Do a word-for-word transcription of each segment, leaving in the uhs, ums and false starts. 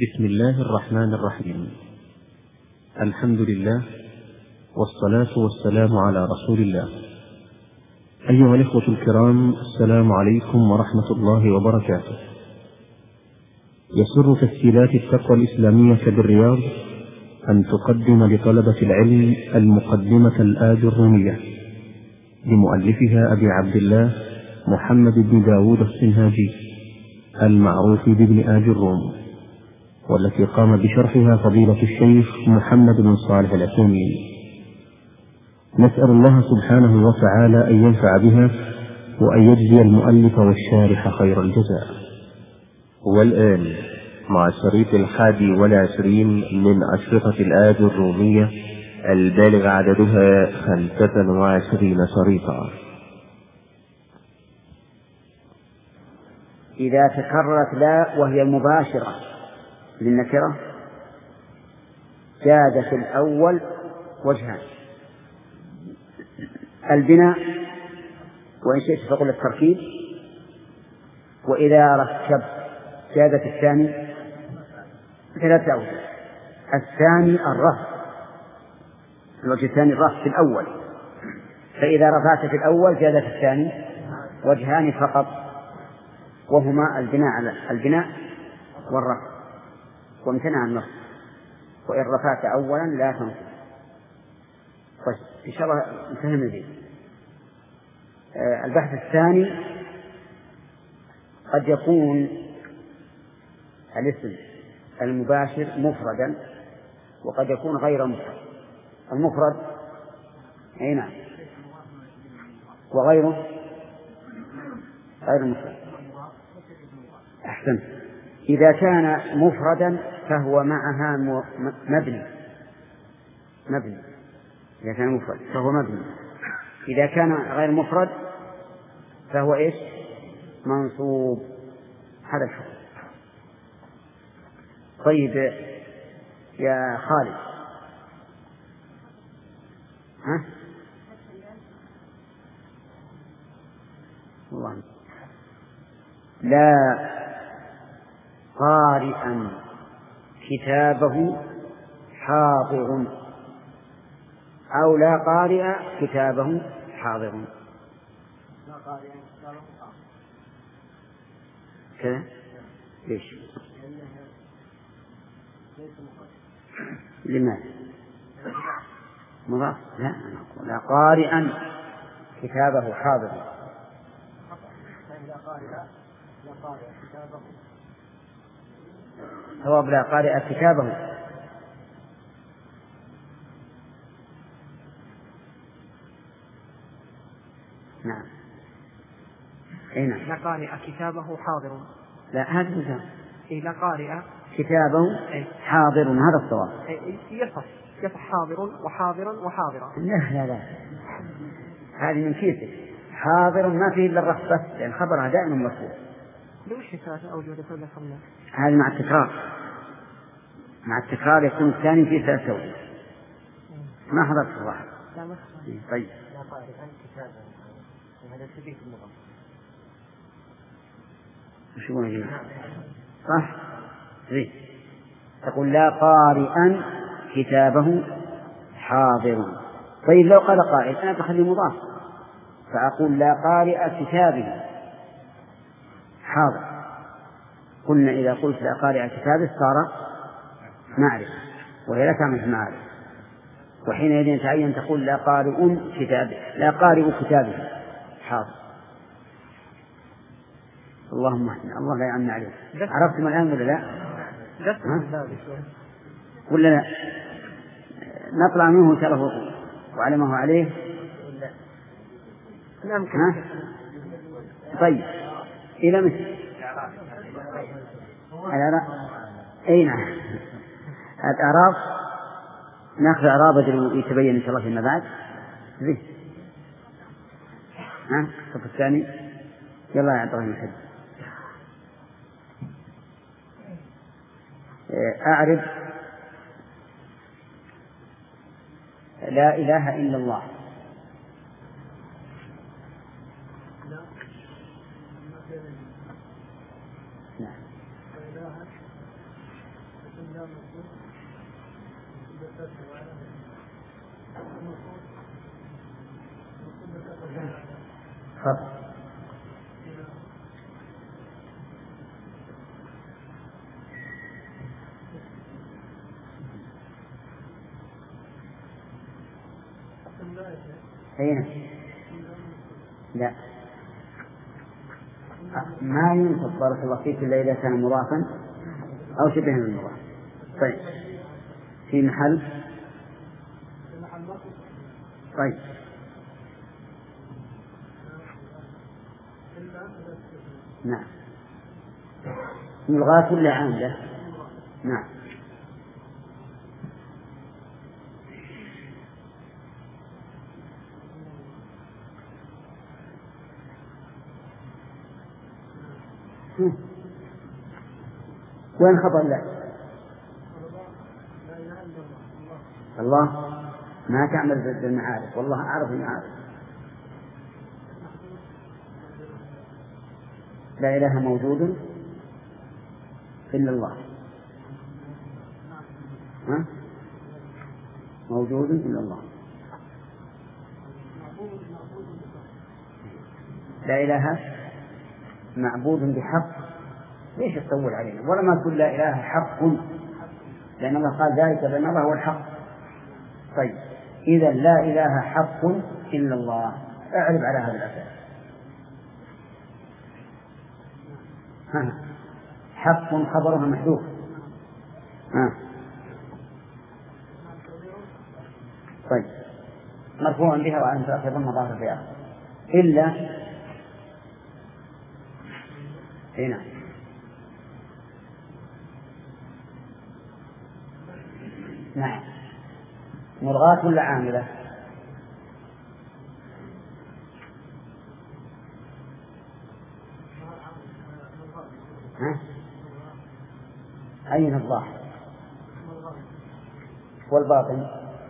بسم الله الرحمن الرحيم. الحمد لله والصلاة والسلام على رسول الله. أيها الإخوة الكرام، السلام عليكم ورحمة الله وبركاته. يسر تسجيلات التقوى الإسلامية بالرياض أن تقدم لطلبة العلم المقدمة الآجرومية لمؤلفها أبي عبد الله محمد بن داود السنهاجي المعروف بابن آجروم، والتي قام بشرحها فضيلة الشيخ محمد بن صالح العثيمين. نسأل الله سبحانه وتعالى أن ينفع بها وأن يجزي المؤلف والشارح خير الجزاء. والآن مع الشريط الحادي والعشرين من أشرطة الآجرومية البالغ عددها خمسة وعشرين شريطا. إذا تكررت لا وهي مباشرة للنكرة جاز في الأول وجهان: البناء، وإن شئت فقل التركيب، وإذا ركب جاز في الثاني ثلاثة أوجه. الثاني الرفع، الوجه الثاني الرفع في الأول، فإذا رفعت في الأول جاز في الثاني وجهان فقط، وهما البناء على البناء والرفع، وامتنع النصب، وإن رفعت أولا لا تنصب. طيب إن شاء الله نفهم ذي. آه البحث الثاني: قد يكون الاسم المباشر مفردا وقد يكون غير مفرد. المفرد أي نعم، وغيره غير مفرد. أحسنت. إذا كان مفردا فهو معها مبني مبني إذا كان مفرد فهو مبني. إذا كان غير مفرد فهو إيش؟ منصوب. هذا الحكم. طيب يا خالد، ها والله لا قارئا كتابه حاضر، أو لا قارئ كتابه حاضر. كذا ليش؟ لماذا؟ مضاف؟ لا، لا قارئا كتابه حاضر. ثواب لا قارئ كتابه. نعم. أي نعم. لا قارئ كتابه حاضر. لا، هذا مثال. إيه لا قارئ كتابه حاضر، هذا الصواب. يصف يصف حاضر وحاضرا وحاضرا. لا لا لا، هذه من كيسه. حاضر ما فيه إلا الرفع بس، لأن خبرها دائما مرفوع. لوش ثلاثة أوجه لكل خمسة؟ هذه مع التكرار. مع التكرار يكون الثاني فيه ثلاثة أوجه. ما حضرت الواحد. لا ما طيب. لا قارئ كتابه، هذا سبيل اللغة. وش يقول هنا؟ صح؟ زين. تقول لا قارئا كتابه حاضر. طيب لو قال قائل أنا بخلي مضاف، فأقول لا قارئ كتابه حاضر. قلنا إذا قلت لا قارئ كتابه صار معرفة، وهي لا تعمل معرفة، وحينئذ يتعين تقول لا قارئ كتابه، لا قارئ كتابه حاضر. اللهم اهدنا، الله لا يعن عليك. عرفتم الآن ولا لا؟ ولا لا؟ نطلع منه شرفه وعلمه عليه. ها؟ طيب إلى مثل الأعراب. أي نعم، الأعراب نأخذ أعراب يتبين إن شاء الله فيما بعد. زين. ها؟ الصف الثاني. يلا يا إبراهيم الحج. أعرف لا إله إلا الله. خطأ. أين؟ لا، ما ينصب بارك الله فيك إلا إذا كان مضافا أو شبه من المضاف. طيب، في محل. طيب، نعم، ملغاة ولا عاملة؟ نعم. وين خبر لا؟ الله ما تعمل بالمعارف، والله أعرف المعارف. لا إله موجود إلا الله. ها؟ موجود إلا الله. لا إله معبود بحق. ليش تطول علينا؟ ولا ما تقول لا إله حق، لأن الله قال ذلك بأن الله هو الحق. طيب، إذا لا إله حق إلا الله، أعرف على هذا الأساس. ها، حق خبرها محذوف. ها، طيب، مرفوع بها وأن تأخذ المضاف فيها إلا هنا. نعم، ملغاة ولا عاملة؟ ها؟ أين الظاهر والباطن؟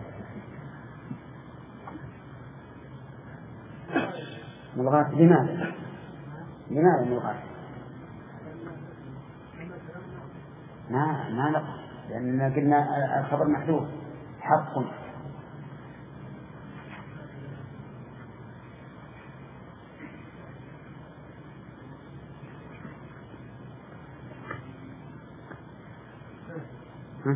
ملغاة. لماذا؟ لماذا ملغاة؟ ما ما نقص، لأننا قلنا الخبر محذوف. حق. ها؟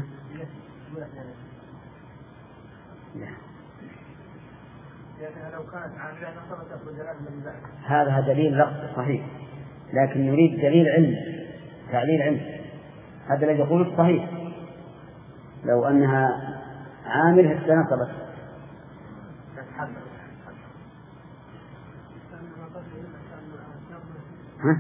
لو كانت عاملة هذا دليل لفظ صحيح، لكن نريد دليل علم، تعليل علم. هذا الذي يقول صحيح، لو أنها عامل استنصبت. ها؟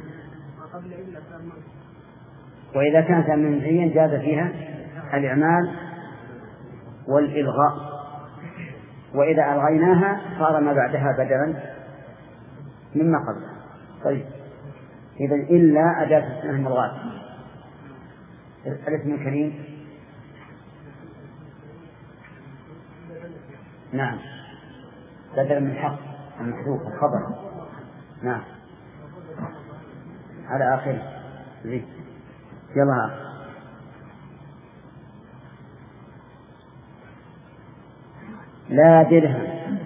وإذا كانت منهيا جاز فيها الإعمال والإلغاء، وإذا ألغيناها صار ما بعدها بدلا مما قبلها. طيب، إذا إلا أداة اسمها ملغاة. الاسم الكريم نعم بدل من حق المحذوف الخبر. نعم، على آخره. يلا، لا درهم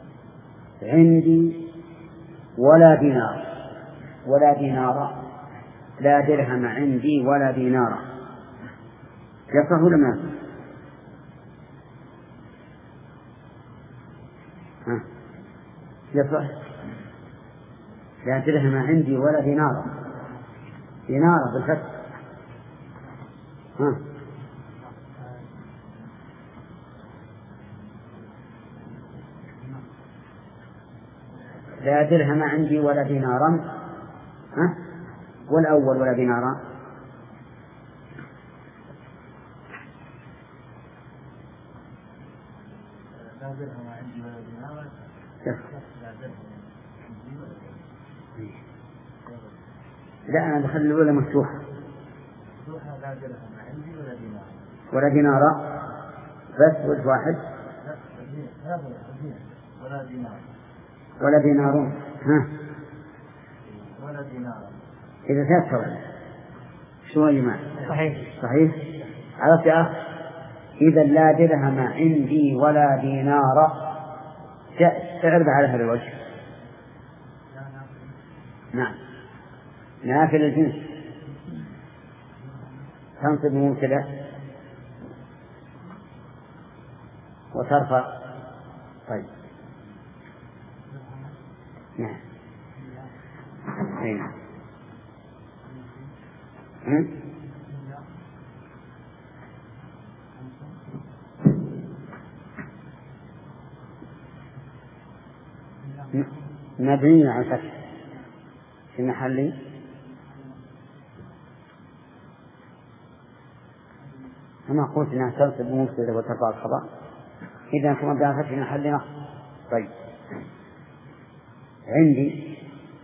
عندي ولا دينار. ولا دينار. لا درهم عندي ولا دينار. يصح ولا ما يصح؟ ها، يصح. لا درهم عندي ولا دينار. دينار بالفتح. ها، لا درهم عندي ولا دينارا. ها، والأول ولا دينارا. لا درهم عندي ولا دينارا. لا، أنا بخلي الأولى مفتوحة. لا درهم عندي ولا دينارا. ولا دينارا بس وجه واحد. ولا دينار. ولا دينارون. ها، ولا دينار. إذا ثلاث شو يا جماعة؟ صحيح. صحيح. عرفت يا أخ؟ إذا لا درهم عندي ولا دينار، تعرف على هذا الوجه. نعم، نافل الجنس تنصب مبتدأ وترفع. طيب نعم أين مبني على الفتح في محل أنا قلت أنها تنصب مبتدأ وترفع الخبر، إذا كما مبني على الفتح في محل نصب. طيب عندي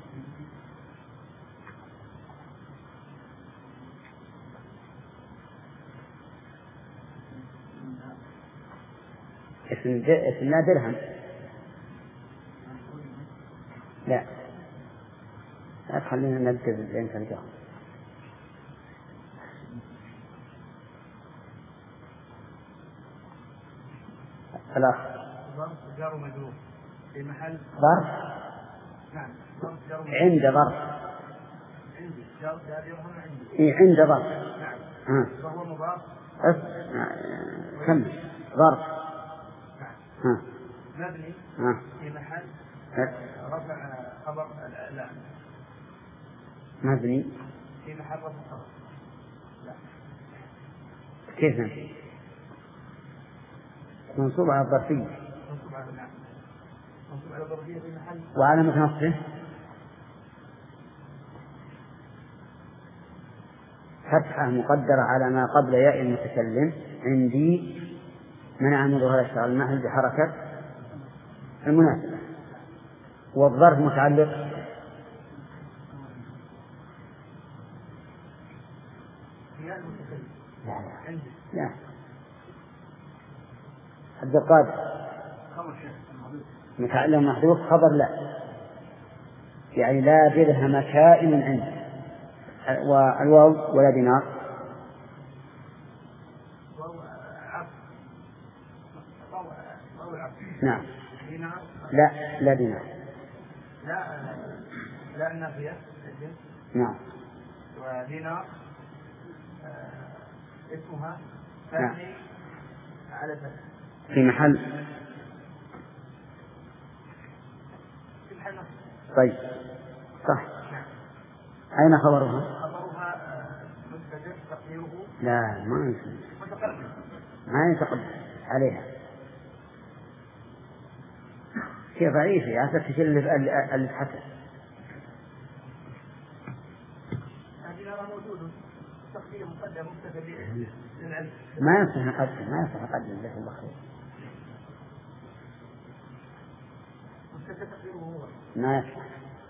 اسم اسم لا درهم. لا لا تخلينا نبدأ بين ترجعهم. خلاص ظرف جار ومجرور في محل ظرف. نعم ظرف جار ومجرور. عند ظرف. عندي جار درهم عندي. إيه عند ظرف. نعم. ها. وهو مضاف. أس. كم ظرف. نعم. ها. مبني. ها. في محل أس. رفع خبر لا. مبني في محل رفع خبر. لا. كيف نعم؟ منصوب على الظرفية. منصوب على نعم. منصوب على الظرفية في محل. وعلامة نصبه فتحة مقدرة على ما قبل ياء المتكلم عندي منع من ظهور الشعر المحل بحركة المناسبة. والظرف متعلق ياء المتكلم. لا لا عندي. لا عبد القادر خبر شيء متعلق محذوف خبر لا، يعني لا درهم كائن عنده. والواو ولا دينار. نعم. دينار. لا لا دينار. لا لا النافية. نعم. ودينار آه اسمها ثاني على فتح في محل. في محل. طيب صح. أين خبرها؟ خبرها مبتدأ تقديره لا ما يمكن. متقدم. ما يتقدم عليها. هي ضعيفة يا أخي اللي اللي تحتها. هذه موجود تقدير مقدم مبتدأ للعلم. ما يصح نقدم ما يصح نقدم له الله خير. مبتدأ تقديره هو. ما يصح.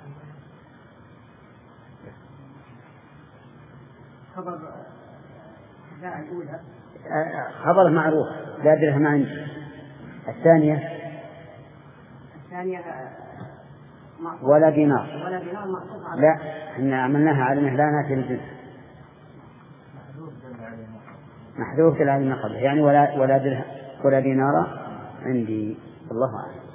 خبر لا الأولى خبر معروف لا درهم عندي. الثانية الثانية ولا دينار. ولا دينار معطوف على. لا إحنا عملناها على مهلانات الجنس محذوف العلم ما قبله، يعني ولا ولا درهم ولا دينار عندي. الله أعلم.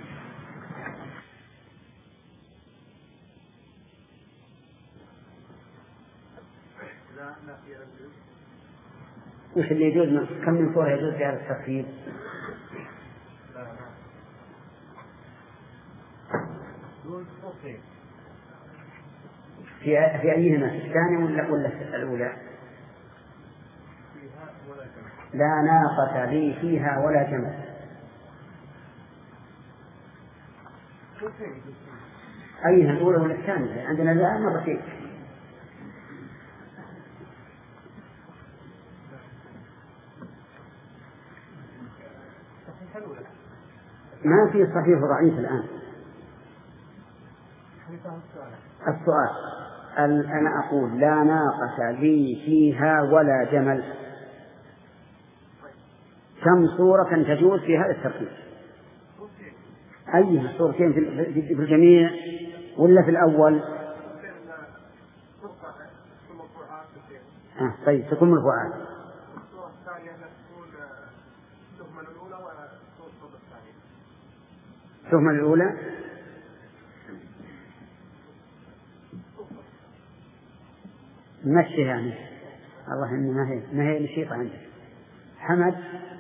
وش اللي يجوز؟ كم من صورة يجوز فيها التخفيف؟ في في أيهما؟ الثانية ولا ولا الأولى؟ لا ناقة لي فيها ولا جمل. أيها الأولى ولا الثانية؟ عندنا لا مرتين. ما في صحيح ضعيف الآن. السؤال أنا أقول لا ناقة لي فيها ولا جمل، كم صورة تجوز في هذا الترتيب؟ أيها صورتين في الجميع ولا في الأول؟ آه طيب تكون مرفوعات. تهمل الأولى نمشي يعني الله إني ما هي ما هي نشيطة عندك حمد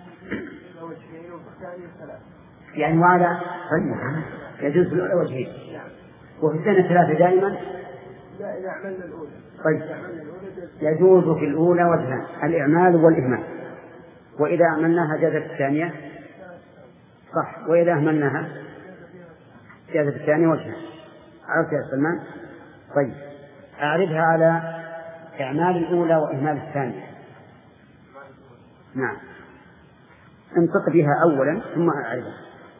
يعني وعلى يجوز في الأولى وجهين وفي الثانية ثلاثة دائما. لا إذا عملنا الأولى طيب يجوز في الأولى وجهان الإعمال والإهمال، وإذا عملناها جازت الثانية صح، وإذا أهملناها جازت الثانية وجهان. عرفت يا سلمان؟ طيب أعرضها على إعمال الأولى وإهمال الثانية. نعم انطق بها أولا ثم أعرضها.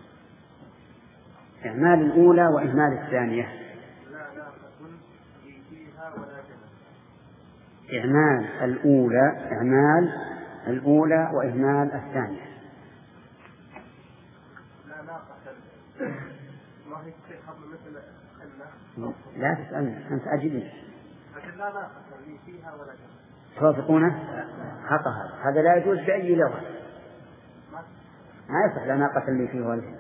إعمال الأولى وإهمال الثانية. إعمال الأولى إعمال الأولى وإهمال الثانية. لا تسألني أنت أجبني. توافقونه؟ خطأ هذا هذا لا يجوز بأي لغة، ما يصح لا ناقة لي فيه ولا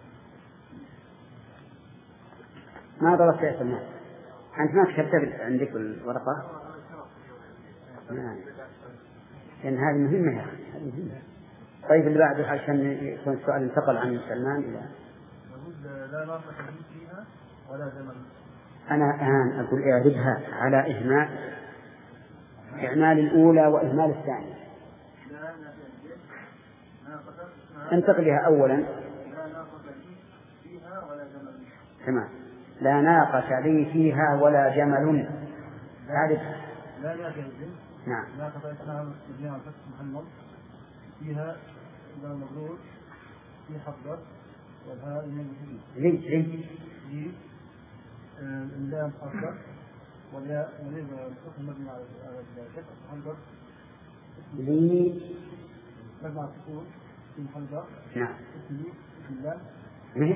ما ضربت يا سلمان. أنت ما كتبت عندك الورقة؟ نعم لأن هذه مهمة يا أخي مهمة. طيب اللي بعده عشان يكون السؤال انتقل عن سلمان إلى لا ناقة لي فيها ولا جمل. أنا الآن أقول اعرضها على إهمال إعمال الأولى وإهمال الثانية. انتقلها أولا. تمام. لا ناقة لي فيها ولا جمل. تعرفها؟ لا ناقة نعم. ناقة اسمها مبنية على الفتح محمد فيها إذا مبرور في حفظة والهاء المنفذ. لي لي لي اللام حفظة والياء مبني على الفتح محمد لي مجمع السكون في محمد. نعم. اسمي اسم الله ليه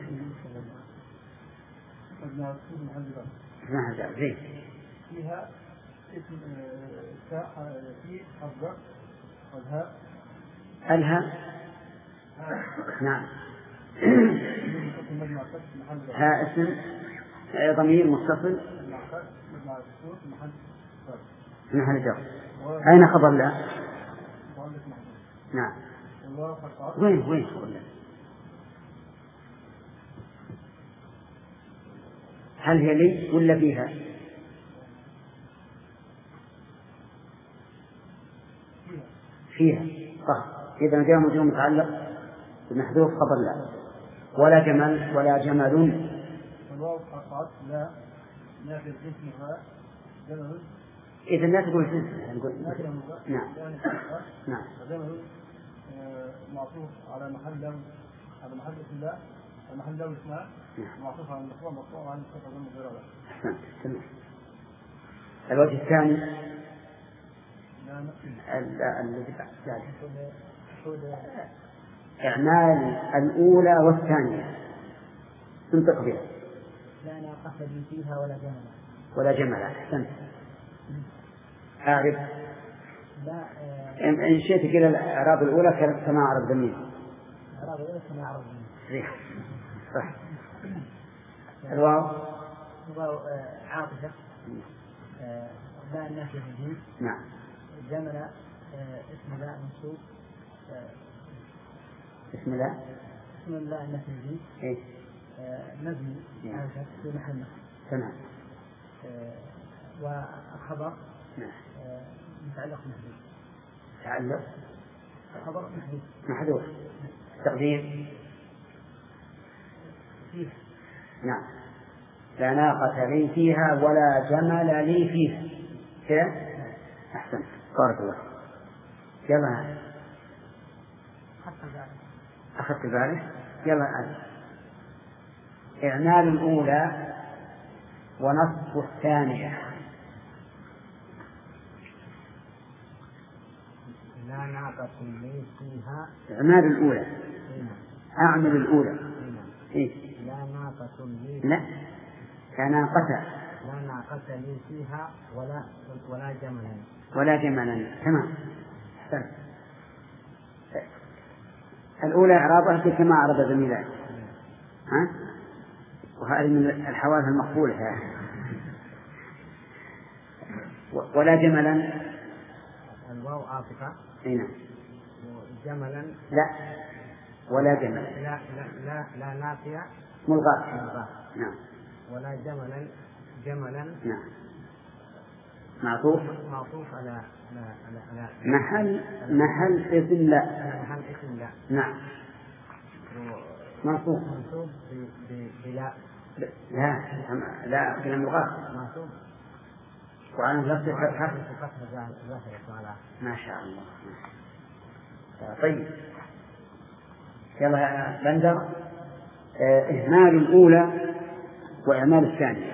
مجمع السكون محمد. ما هذا ليه فيها اسم تاء في حفظة والهاء الها. نعم. ها اسم ضمير متصل في محل جر. أين خبر لا؟ نعم. وين وين خبر لا؟ هل هي لي ولا فيها؟ فيها. صح. إذا جاء مجرور متعلق بمحذوف خبر لا. ولا جمل ولا جمل. الواو قطعت لا نافذ اسمها جمل. إذا لا تقول اسمها نقول نعم نعم. جمل معطوف على محل على محل اسم الله المحل لو اسمها معطوف على المفعول مرفوع عن الصفة المجردة. تمام. الوجه الثاني الذي بعد إعمال الأولى والثانية. تنطق بها. لا ناقة لي فيها ولا جمل. ولا جمل. أحسنت. أعرف. لا إن شئت إلى الأعراب الأولى كما أعرب ضمير. الأعراب الأولى كما أعرب ضمير. صح. الواو. الواو عاطفة. لا النافية فيه. نعم. جمل اسم لا منصوب. اسم الله. اسم الله النافية فيه. إيه. مبني على في محل. تمام. والخبر نعم. متعلق محذوف. تعلق خبر محذوف. محذوف. تقدير فيه. نعم. لا ناقة لي فيها ولا جمل لي فيها. كذا. أحسن. بارك الله. يلا. أخذت بالك. يلا الآن. إعمال الأولى ونصب الثانية. لا ناقة لي فيها. إعمال الأولى. أعمل الأولى. إيه؟ لا ناقة لي. لا. لا ناقة. لا ناقة لي فيها ولا ولا جملا. ولا جملا. تمام. أحسنت. الأولى إعرابها كما أعرب زميلان. ها؟ وهذه من الحوادث المقبولة يعني. ولا جملا الواو عاطفة. هنا جملا لا ولا جملا لا لا لا لا نافية ملغاة. نعم. ولا جملا جملا نعم. معطوف معطوف على على على, على محل محل اسم لا. على محل اسم لا. نعم. معطوف منصوب بلا لا لا بلا ملغاة. منصوب وعن نفس الفتحة. ما شاء الله. طيب يلا يا بندر. إهمال الأولى وإعمال الثانية.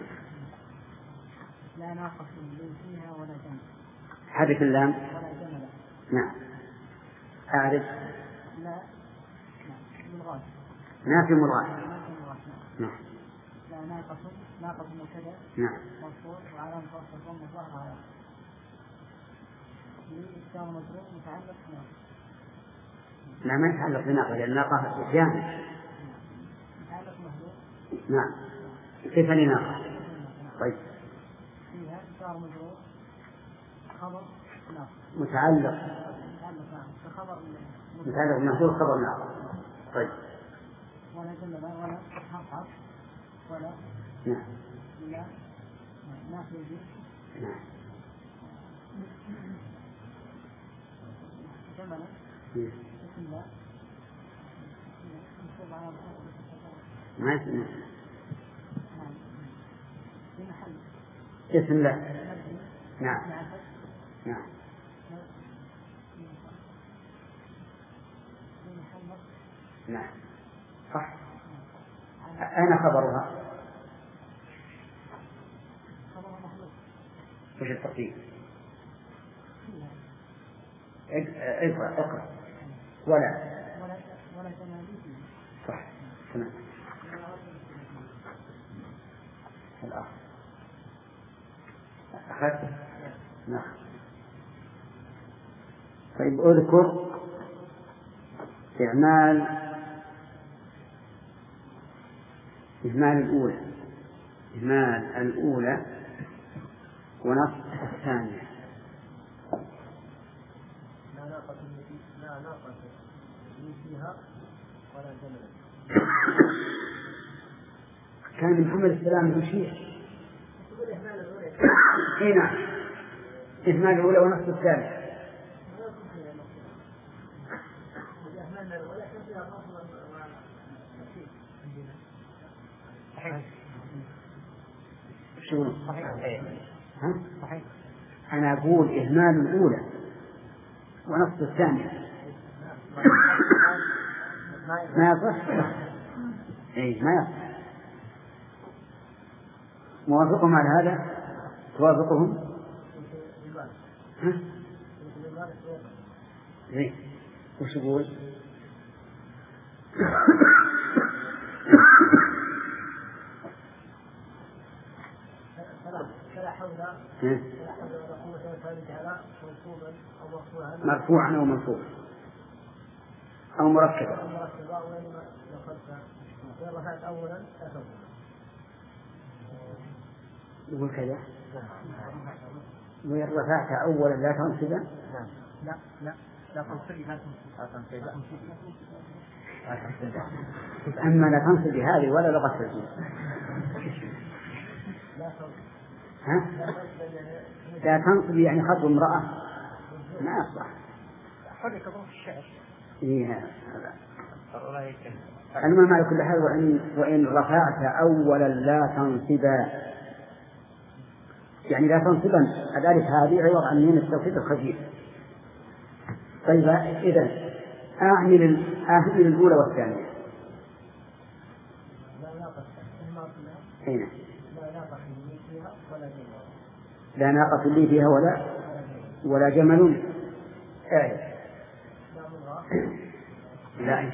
لا ناقص فيها ولا جمل. حرف اللام. ولا جمل. نعم. أعرف. لا ملغاة. نافي ملغاة. نعم. لا ناقص ناقص مبتدأ. نعم. مرفوع وعلامة رفعه الضم الظاهر على لإسكان مجرور متعلق بناقص. لا ما يتعلق بناقص لأن ناقص جامد. متعلق مهدور. نعم. كيف لناقص؟ طيب. فيها إسكان مجرور خبر ناقص. متعلق. متعلق ناقص خبر متعلق بمحذور خبر ناقص. طيب. ولا جملة ولا حرف ولا. نعم. لا نافي به. نعم. جملة. اسم لا. ما اسم. في محل. اسم لا. نعم. نعم. نعم. صح. أين خبرها؟ وش التقدير؟ اقرأ اقرأ. ولا ولا ولا جمالي. صح. تمام. الآخر أخذت. نعم. طيب أذكر إعمال إهمال الأولى إهمال الأولى ونص الثانية. لا ناقص لا ناقص فيها ولا جمل. كان من حمل السلام المشيع. اي نعم. إهمال الأولى ونص الثانية. شو صحيح؟ ها؟ صحيح. أنا أقول إهمال الأولى ونص الثانية ما يصح. إيه ما يصح. موافقهم على هذا؟ توافقهم؟ ها؟ زين. وش يقول؟ مرفوعا أو منصوبا أو مركبا. يقول كذا. وإن رفعت أولا لا تنصبا. لا لا لا تنصبي لا تنصبي. أما لا تنصب هذه ولا لغة الجنس. ها؟ لا تنصب يعني خطب امرأة ما يصلح. حرك ظروف الشعر. إيه هذا. المهم على كل حال وإن وإن رفعت أولا لا تنصبا يعني لا تنصبا. الألف هذه عوض عن ميم التوكيد الخفيف. طيب إذا أعمل أعمل الأولى والثانية. هنا. لا ناقة لي فيها ولا ولا جمل. آية. لا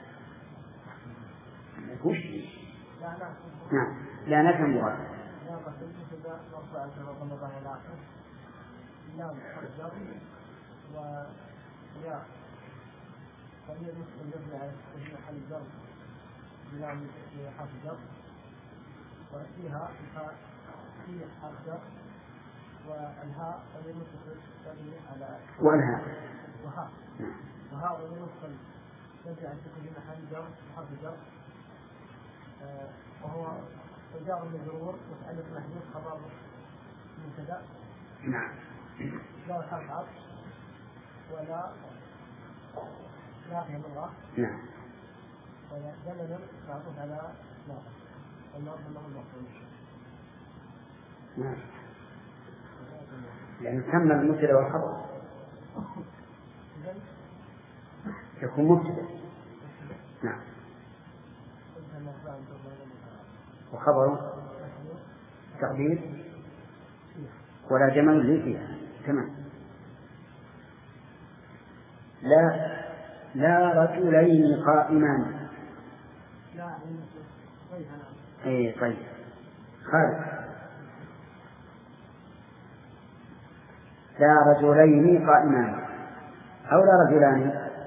وش؟ نعم لا نفهم مراد. بلام حرف جر وفيها في حرف جر والهاء ضمير متصل تبني على والهاء وهاء وهاء ضمير متصل تبني على سكون محل جر وحرف جر وهو جار مجرور متعلق محذوف خبر مبتدأ. نعم. لا حرف عطف ولا نافية مرة. نعم. ولا زمن معطوف على ناقص والناقص له المفعول. نعم. لأن سمى المبتدأ والخبر يكون مبتدأ. نعم. وخبر تقدير ولا جمل لي فيها. تمام. لا لا رجلين قائمان. لا اي طيب. خالد. لا رجلين قائمان أو لا رجلان.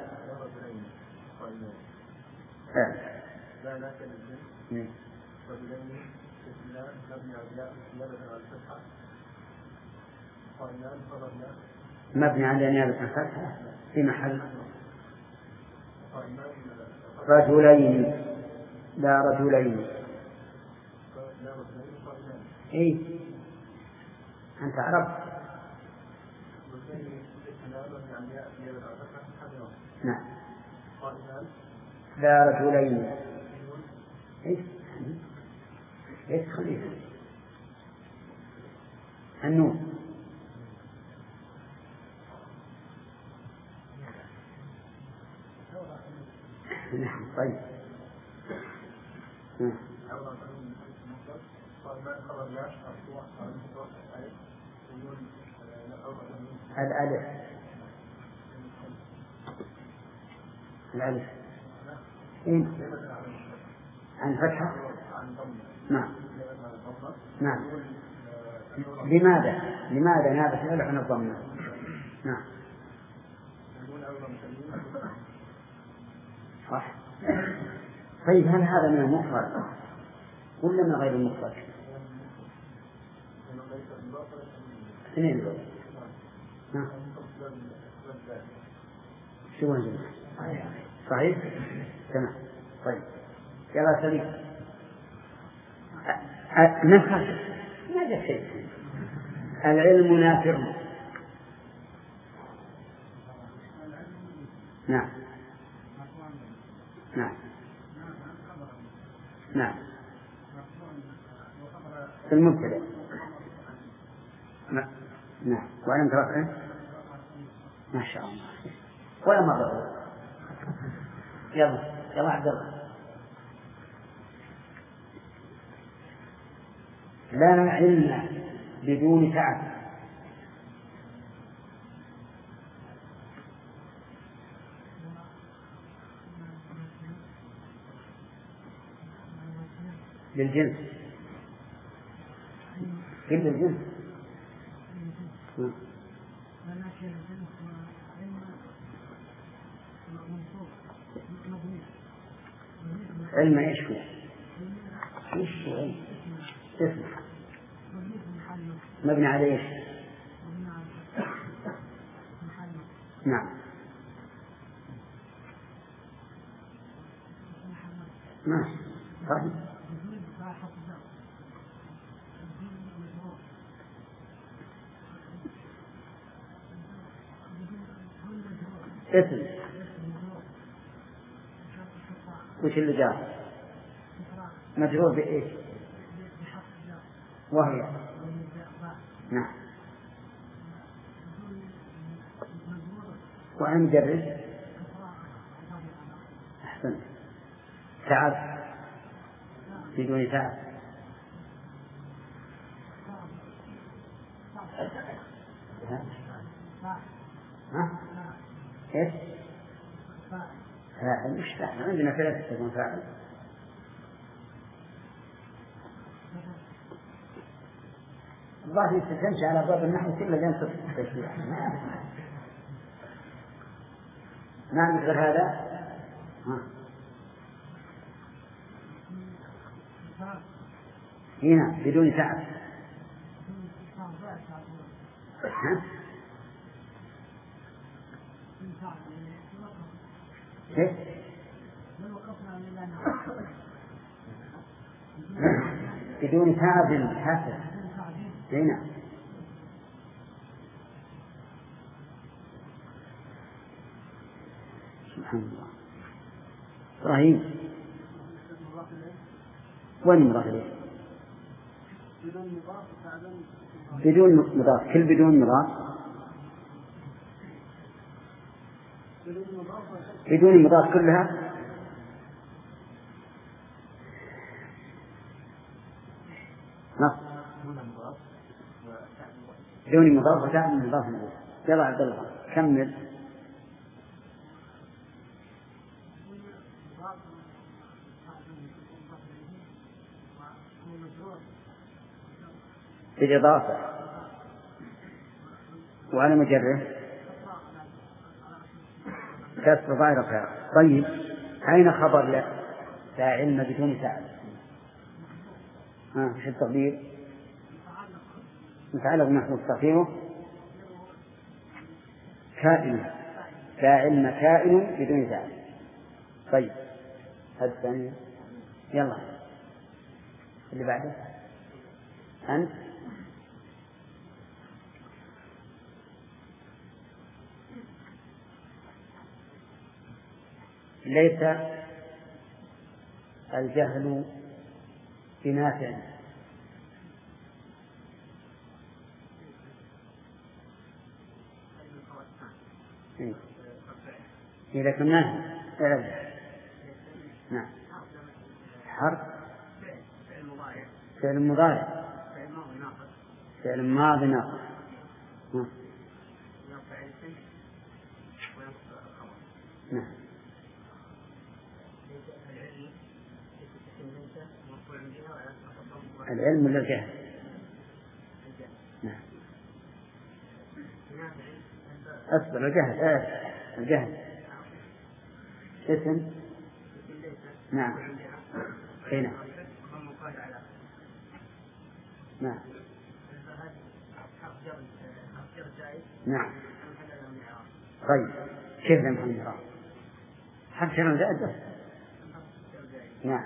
لا لا لا كلمة رجلين اسمان مبني على نيابة عن الفتحة قائمان خبرنا مبني على نيابة عن الفتحة في محل رجلين. لا رجلين. اي أنت عرفت. نعم. لا رجلين. ايش ايش خليها النون. نعم. طيب. نعم. الألف الألف إيه؟ عن فتحة. نعم. نعم. لماذا لماذا نابت الألف عن الضمة؟ نعم. صح. طيب هل هذا من المفرد ولا من غير المفرد؟ اثنين دول. نعم. شو وجه؟ صحيح. تمام. طيب يلا سليم. نفس ماذا شيء العلم نافع. نعم. نعم. نعم. في المبتدأ. نعم. وعلم رفعه ما شاء الله ولا مرة. يلا يلا عبد الله. لا علم بدون تعب. للجنس كل الجنس. علم ايش هو؟ ايش هو علم؟ اسمع. مبني على ايش؟ نعم. ماشي. صحيح. اسم وش اللي جاء؟ مجرور بإيش؟ وهي نعم. وعن مجرد أحسن. تعب بدون تعب. ها؟ إيش؟ فاعل مش فاعل. عندنا ثلاثة تكون فاعل. الله يستمشي على باب النحو كله جنس التشريع. ما عندك غير هذا؟ ها؟ هنا بدون تعب. ها؟ إيه؟ بدون تعب حسن. هنا سبحان الله. إبراهيم وين مضاف إليه؟ بدون مضاف. كل بدون مضاف. بدون مضاف كلها. نص بدون مضاف وتعب مضاف إليه. يلا عبد الله كمل. بالإضافة وعلى مجره كسر ظاهر فاعل. طيب أين خبر لا لا علم بدون تعب؟ ها في التقدير متعلق محذوف تقديره كائن. لا علم كائن بدون تعب. طيب هذا الثاني. يلا اللي بعده أنت. ليس الجهل بنافع. إذا كنا نعم حرف فعل مضارع فعل ماضي ناقص. نعم العلم ولا الجهل؟ نعم أصبر الجهل. آه. الجهل اسم. نعم هنا نعم نعم. طيب كيف لم يكن إعراب؟ حرف جر زائد بس. نعم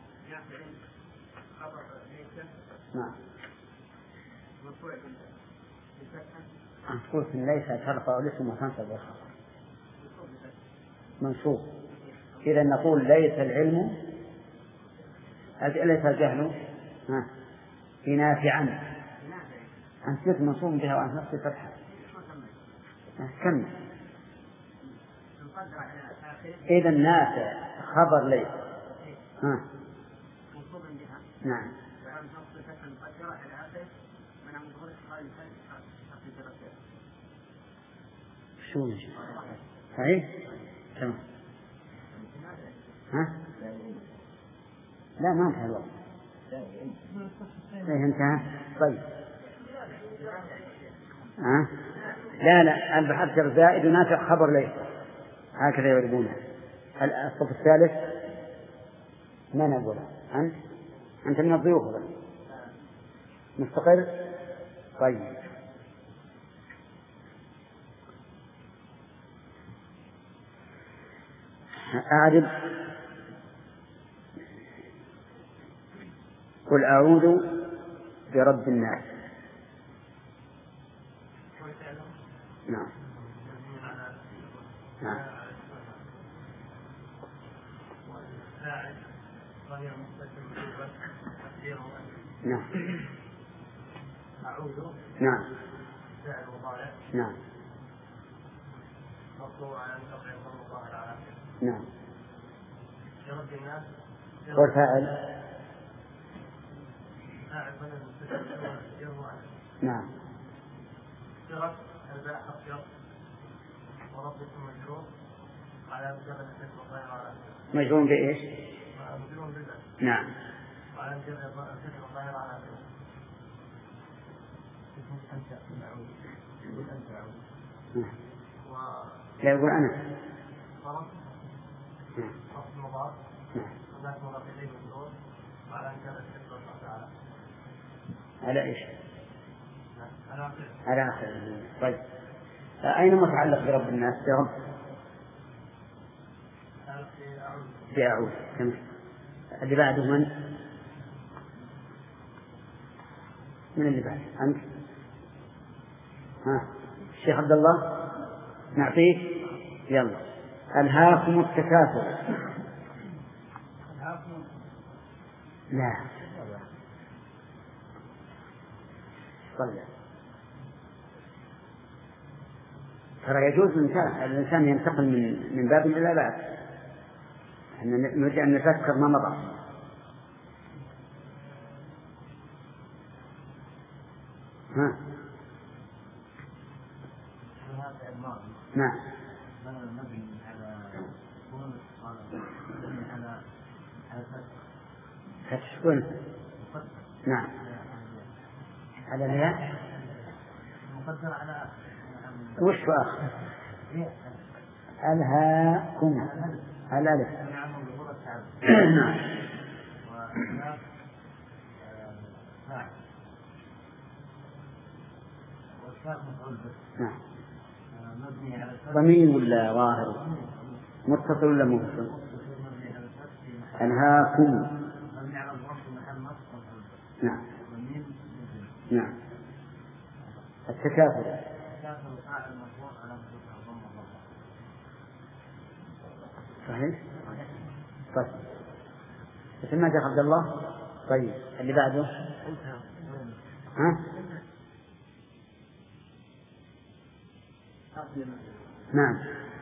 نعم. منصوب ليس ترفع الاسم وتنصب الخبر. منصوب. إذا نقول ليس العلم ليس الجهل ها بنافعا. أنت منصوب بها وأنت نفس فتحة. كم إذا نافع خبر ليس. ها نعم شو صحيح تمام. ها لا ما انتهى الوقت. ايه انتهى. طيب ها لا لا البحث جر زائد ونافع خبر ليس هكذا يعربونه. الصف الثالث ما نقوله. أنت أنت من الضيوف بس مستقر. طيب أعرف. قل أعوذ برب الناس. نعم نعم نعم أعوذ. نعم فعل مضارع. نعم مطلوب على أن تقع ضم الظاهر على آخره. نعم. برب الناس. والفاعل. فاعل بدل مستتر يروى. نعم. شرط الباء حرف شرط وربكم مجرور على مجرد الاسم الظاهر على آخره. مجرور بإيش؟ مجرور بالباء. نعم. وعلى مجرد الاسم الظاهر على آخره. أنت أعوذ. يقول أنت أعوذ. لا يقول أنا. فرق. فرق المضاد. هناك مضاد إليه مجرور وعلى مجرد الاسم الله تعالى. على إيش؟ على آخره. طيب أين متعلق برب الناس؟ برب بأعوذ. كم اللي بعده من؟ من اللي بعده؟ أنت؟ ها الشيخ عبد الله نعطيك. يلا. ألهاكم التكاثر. لا صلى. ترى يجوز الإنسان ينتقل من من باب إلى باب. احنا نرجع نفكر ما مضى. ها نعم. فتشكون نعم على الياء مقدر على وش آخر ألهاكم على الألف. نعم. نعم. ضمير ولا ظاهر؟ متصل ولا منفصل؟ ألهاكم. نعم. نعم. التكاثر. صحيح. طيب اسمع يا عبد الله. طيب اللي بعده ها؟ نعم.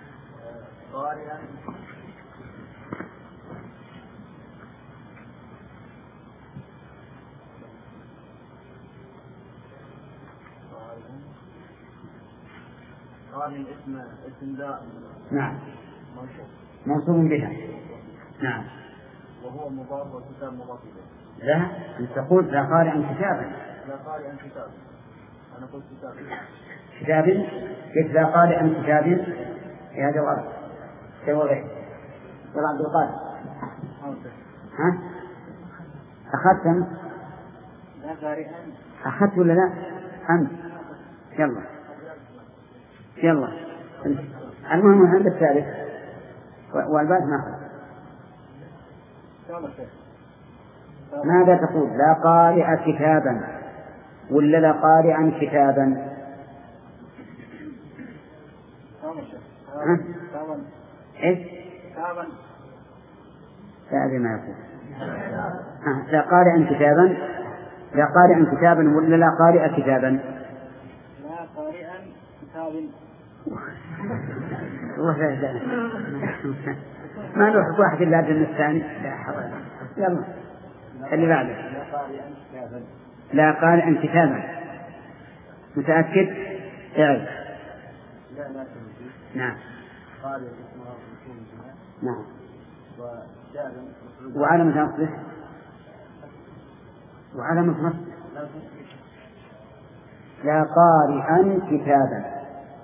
قارن اسم اسم داء. نعم. منصوب بها. نعم. وهو مضاف والكتاب مضاف إليه. لا أنت تقول لا قارئا كتابا. لا قارئا كتابا. أنا قلت كتابا. كتاب قلت لا قارئا كتاب. يا جواب جواب إيه؟ يلا عبد القادر. ها؟ أخذت؟ لا قارئا. أخذت ولا لا؟ أنت. يلا. يلا. المهم عند الثالث والباقي ما. ماذا تقول؟ لا قارئ كتابا ولا لا قارئا كتابا؟ ها؟ إيش؟ لا أدري ما يقول. لا قارئا كتابا. لا قارئا كتابا ولا لا قارئ كتابا؟ لا قارئا كتابا. ما نروح واحد إلا أدنى الثاني. يلا اللي بعده. لا قارئا كتابا. متأكد؟ اعرف. لا لا نعم. قارئ اسمها رسول الله. نعم. وكتابا. وعلامة نصبه. وعلامة نصبه. لا قارئا كتابا.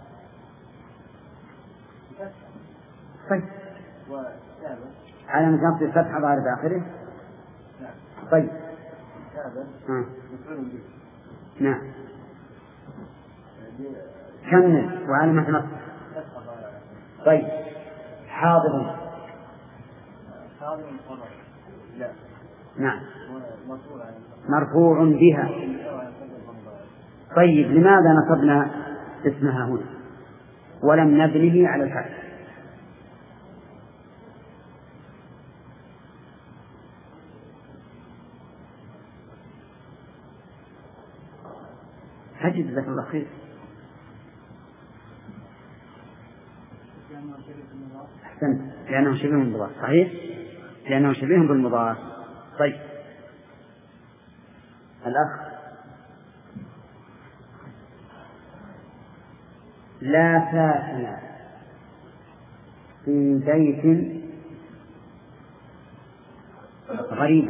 طيب. علامة نصب الفتحة ظاهر بآخره. طيب. آه. نعم. كمل وعلامة نصب. طيب. حاضر. نعم. مرفوع بها. طيب لماذا نصبنا اسمها هنا ولم نبنه على الفتح؟ حجد جزاك الله خير. أحسنت. لأنه شبيه بالمضاف. صحيح لأنه شبيه بالمضاف. طيب الأخ. لا ساكن في بيت غريب.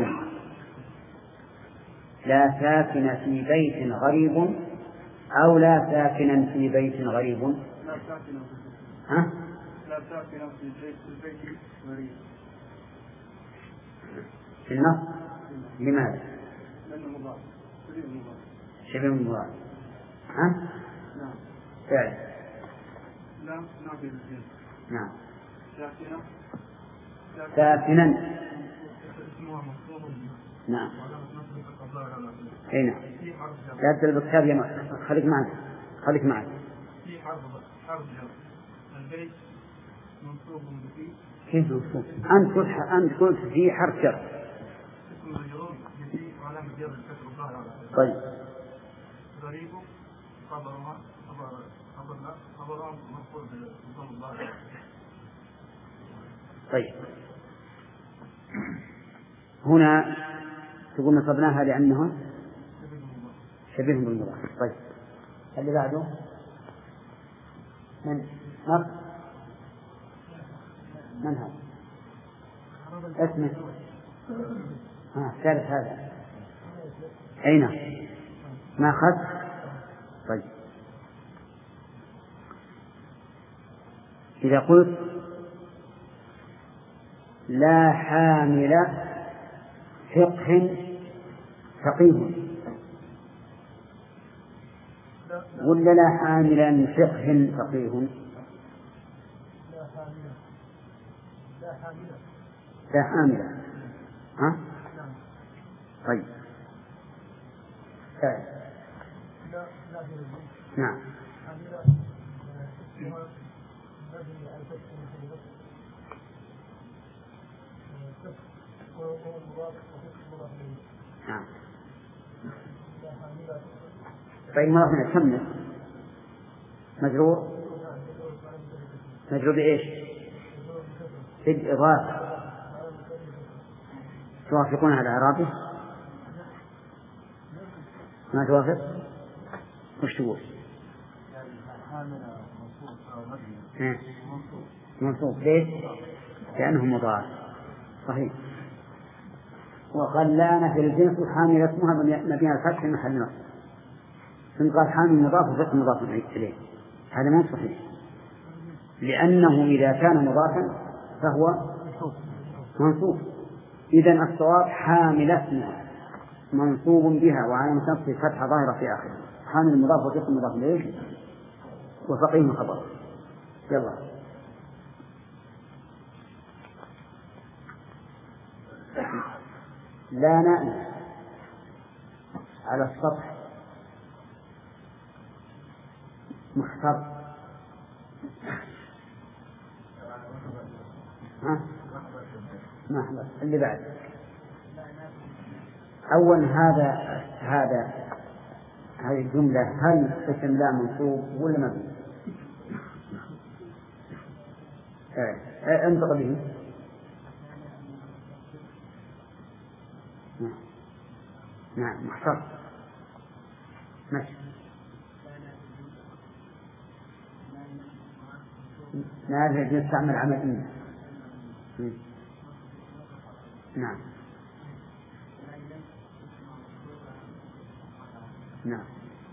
لا ساكن في بيت غريب أو لا ساكنا في بيت غريب. لا ساكن ها؟ لا ساكن في بيت البيت غريب. في النص. لماذا؟ لأنه مضاف. شبه المضارع. ها؟ نعم. فعل. نعم. نافي للجنس. نعم. ساكنة. ساكنا. اسمها مخصوص. نعم. وعلامة نصبه الظاهر على آخره. أي نعم. في حرف جر. لا تبدأ بالكتاب يا معي. خليك معي. خليك معي. في حرف حرف جر. البيت منصوب بفي. كيف منصوب؟ أنت قلت أنت قلت في حرف جر. اسم مجرور بفي وعلامة جر الكسر الظاهر على آخره. طيب. غريب خبرها خبر خبرنا خبرها مفعول بالضم الظاهر. طيب. هنا تقول نصبناها لأنه شبيه بالمضاف. طيب. اللي بعده من نصب من هذا؟ اسمه. ها ثالث هذا. أين؟ ما أخذ. طيب. إذا قلت لا حامل فقه فقيه ولا لا حاملا فقه فقيه؟ لا حاملا. ها؟ طيب. نعم. نعم. طيب ما هنا كمل. مجرور مجرور بإيش؟ بالإضافة. توافقون على إعرابه؟ ما توافق؟ وش تقول؟ منصوب. ليش؟ لأنه مضاف. صحيح. وخلانا في الجنس حامل اسمها مبني الفتح في محل نصب. ثم قال حامل مضاف وفقه مضاف إليه. هذا مو صحيح، لأنه إذا كان مضافا فهو منصوب. إذن الصواب حامل اسمها منصوب بها وعلامة نصبه فتحة ظاهرة في آخره. حامل مضاف وفقه مضاف إليه وفقيه خبر. يلا. لا نأمن على السطح محتر. ها؟ ما حضر. اللي بعد أول هذا هذا هذه الجملة هل اسم لا منصوب ولا مبني؟ ايه انطق به. نعم. نعم محتر. ماشي. نعرف نستعمل عمل إن. نعم. نعم.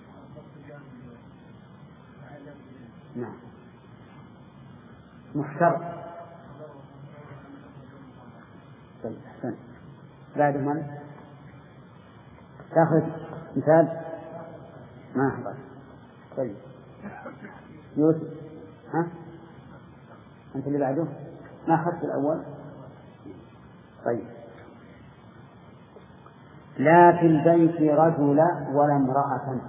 نعم. محتر. طيب أحسن. بعد من تأخذ مثال ما أحضر. طيب يوسف. ها أنت اللي بعده ما أخذت الأول. طيب. لا في البيت رجل ولا امرأة.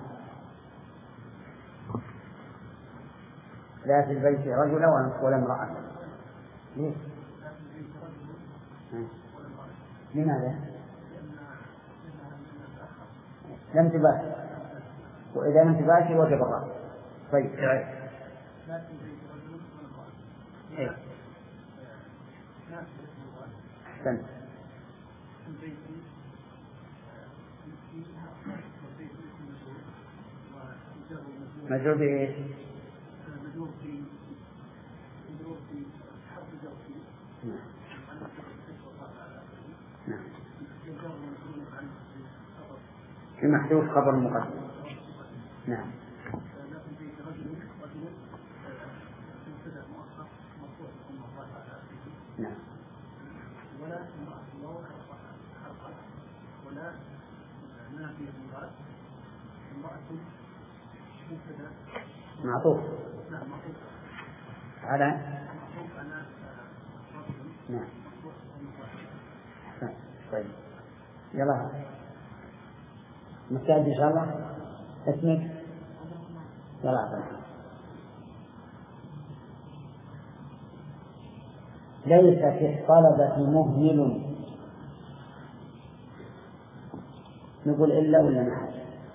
لا في البيت رجل ولا امرأة. ليه؟ لماذا؟ لم تباشر، وإذا لم تباشر وجب الرأي. طيب تعال. إيه؟ أحسنت. مجرور بإيش؟ نعم. في محذوف خبر مقدم. نعم. نعم. ولا ولا معطوف على نعم. طيب يلا مستعد إن شاء الله. اسمك يلا عطنا. ليس في الطلبة مهمل، نقول إلا ولا نعم؟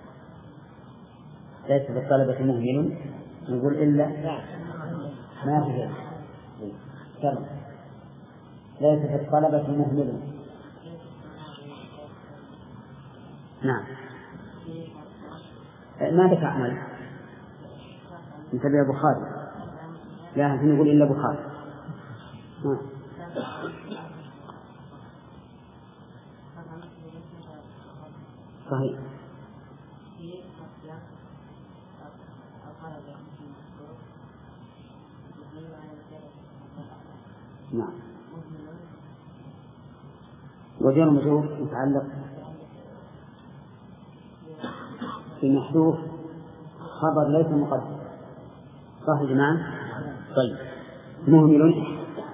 ليس في الطلبة مهمل نقول إلا ما في كلام. ليس في الطلبة مهمل. نعم ماذا تعمل انت يا ابو خالد؟ لا نقول الا ابو خالد. نعم صحيح. نعم وجر مجرور متعلق في محذوف خبر ليس مقدم. صح يا جماعة؟ طيب مهمل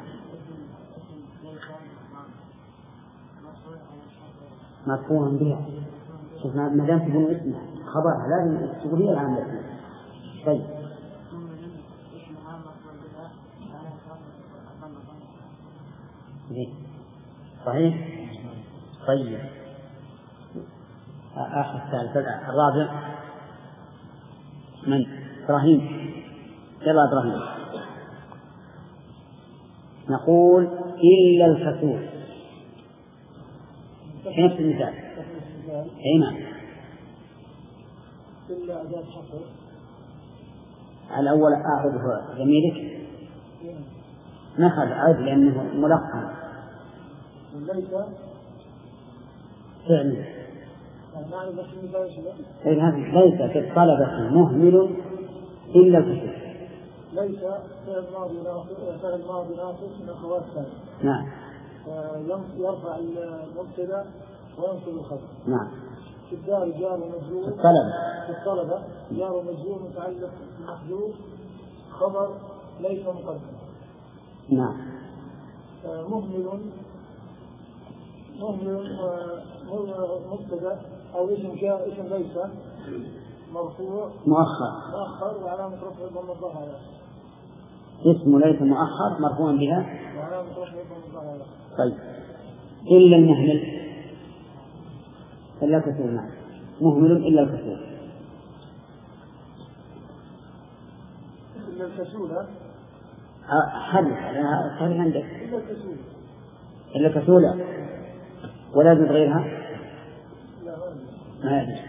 مرفوع بها. شوف ما دام تقول اسمها خبرها لازم تقول هي العامة. طيب صحيح. طيب آخر الثالث الرابع من؟ إبراهيم. يلا إبراهيم. نقول إلا الكسول في نفس المثال. أي نعم. إلا أداة حصر. الأول أعرض زميلك نخل عاد لأنه ملقن. ليس فعلا ليس في الطلبة مهمل إلا الكسول. ليس فعل ماضي ناقص، فعل ماضي ناقص من أخوات ثانية. نعم يرفع المبتدأ وينصب الخبر. نعم. في الدار جار ومجرور. الطلبة في الطلبة جار ومجرور متعلق بمحذوف خبر ليس مقدم. نعم. مهمل مهمل مبتدأ أو اسم جاء اسم ليس مرفوع مؤخر مؤخر وعلامة رفع الضم الظاهرة. اسم ليس مؤخر مرفوع بها وعلامة رفع الضم الظاهرة. طيب إلا المهمل إلا الكسول. نعم مهمل إلا الكسول. إلا الكسولة حدث على صحيح عندك. إلا الكسولة إلا الكسولة ولا يجوز غيرها؟ لا ما يجوز.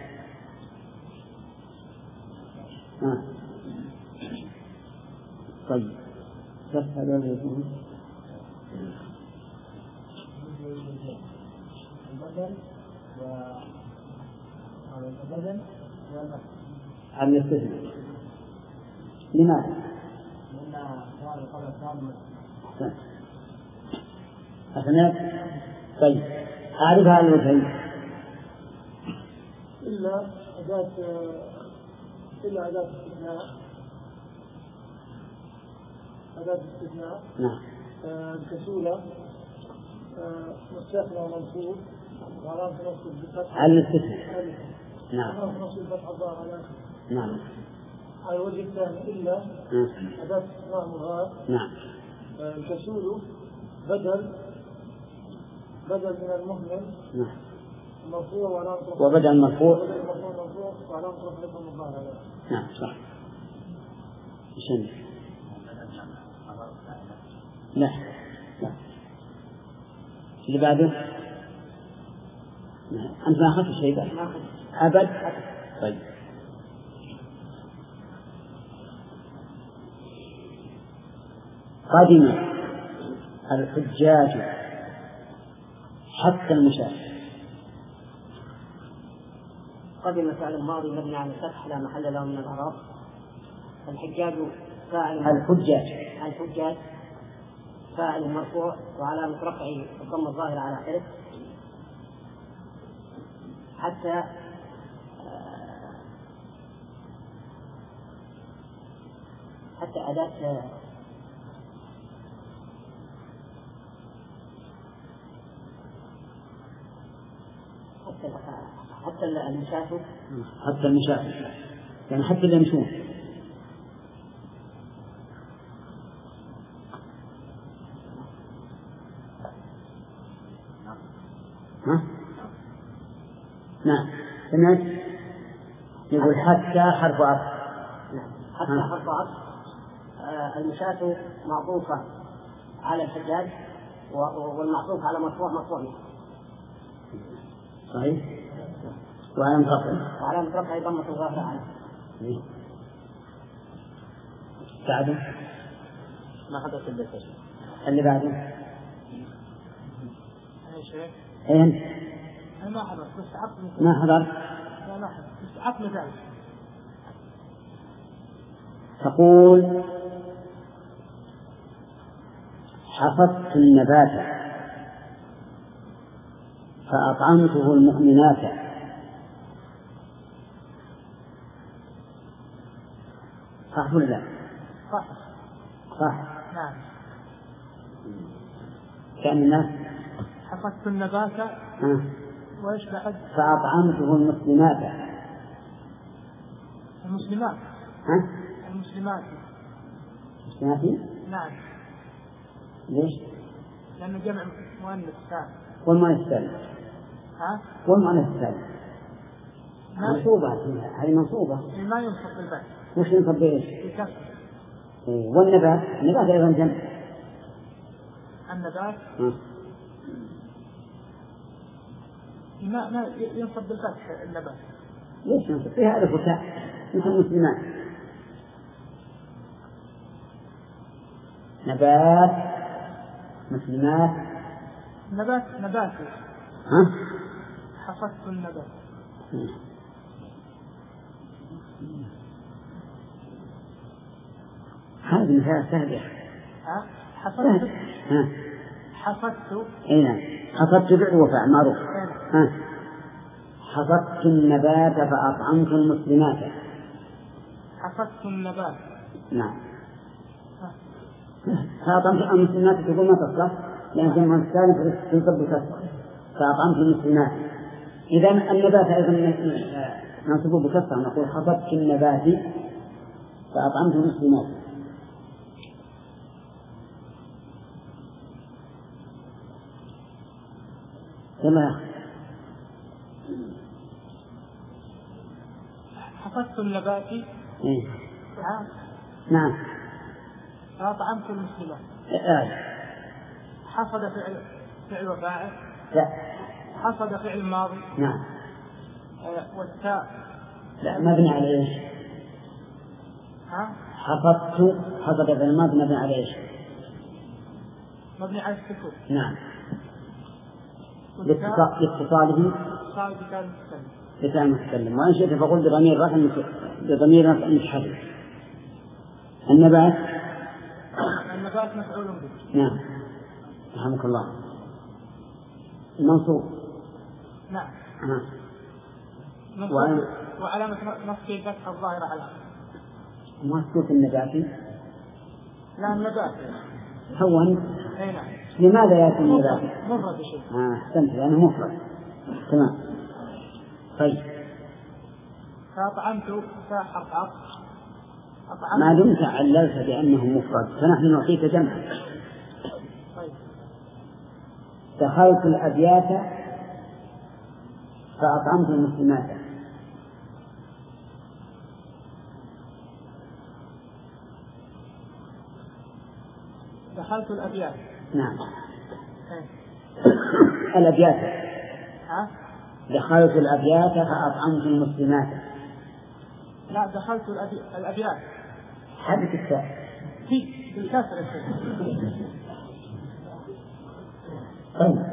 آه. طيب بس هذا يجوز. البدل و البدل عن الاستثناء. لماذا؟ لأن سؤال قبل الثامن حسنات. طيب أعرفها على الوجهين. إلا أداة إلا أداة استثناء. أداة استثناء. نعم. الكسولة مستثنى ومنصوب وعلامة نصب بالفتح. على الاستثناء. نعم. علامة نصب بالفتح الظاهر على آخره. نعم. على الوجه الثاني إلا أداة استثناء ملغاة. نعم. الكسول بدل بدل من المهمل. نعم. مرفوع وعلامة وبدل مرفوع. بدل مرفوع مرفوع وعلامة رفع الضم الظاهر على آخره. نعم صح. شن. لا لا اللي بعده. أنت ما أخذت شيء بعد أبد. طيب قدم الحجاج حتى المشاة. قدم فعل الماضي مبني على الفتح لا محل له من الإعراب. الحجاج فاعل الحجاج الحجاج فاعل مرفوع وعلامة رفعه الضم الظاهر على آخره. حتى حتى أداة حتى حتى المشاة حتى المشاة يعني حتى اللي يمشون. ها؟ نعم سمعت يقول حتى حرف عطف. حتى حرف عطف. آه المشاة معطوفة على الحجاج والمعطوف على مرفوع مرفوع صحيح. وعلى رفع وعلى رفع ضمة الظاهرة على بعده ما حدث البيت اللي بعده أي شيء أين أنا ما حضر بس عقل ما حضر لا ما حضر بس عقل ذلك. تقول حفظت النبات فأطعمته المؤمنات. صح ولا لا؟ صح صح. نعم. كان الناس حفظت النبات آه. وإيش بعد؟ فأطعمته المسلمات. المسلمات ها؟ المسلمات مسلمات؟ نعم. ليش؟ لأنه جمع مؤنث سالم. والمؤنث السالم. ها؟ والمؤنث السالم منصوبة. هذه منصوبة. ما ينصب بالبعث. وش ينصب بإيش؟ بالكسر. إيه. والنبات النبات أيضا جمع. النبات م. ما ما ينصب بالفتح النبات. ليش ينصب؟ فيها ألف وتاء مثل المسلمات. نبات مسلمات. نبات نباتي. ها؟ حفظت النبات. م. هذه مثال سهل. ها؟ حفظت. ها؟ حفظت. اي نعم. حفظت فعل وفعل معروف. ها؟ حفظت النبات فأطعمت المسلمات. حفظت النبات. نعم. فأطعمت المسلمات تقول ما تصلح لأن جمع السالم تنصب بكسر. فأطعمت المسلمات. إذا النبات أيضا ننصبه بكسر نقول حفظت النبات فأطعمت المسلمات. يلا حفظت النبات. إيه؟ نعم. نعم. فأطعمت المسلمات. آه. حفظ فعل فعل وفاعل. لا. حفظ فعل ماضي. نعم. آه والتاء. لا مبني على إيش؟ ها؟ حفظت حفظ فعل الماضي مبني على إيش؟ مبني على السكون. نعم. لاتصاله اتصال بكلام المتكلم. بكلام المتكلم. وإن شئت فقل بضمير رفع بضمير رفع متحرك. النبات النبات مفعول به. نعم. رحمك الله. المنصوب. نعم. نعم. منصوب وعلامة نصبه الفتحة الظاهرة على مسكوت النبات. لا النبات هون. أي نعم. لماذا يأتي النبات؟ مفرد بشيء. آه أحسنت لأنه مفرد. تمام. طيب. فأطعمت فحرف عطف. ما دمت عللت بأنه مفرد فنحن نعطيك جمع. طيب. دخلت الأبيات فأطعمت المسلمات. دخلت الأبيات. نعم. إيه؟ الأبيات. ها؟ دخلت الأبيات فأطعمت المسلمات. لا دخلت الأبي... الأبيات. حدث التاء. في بالكسر. طيب.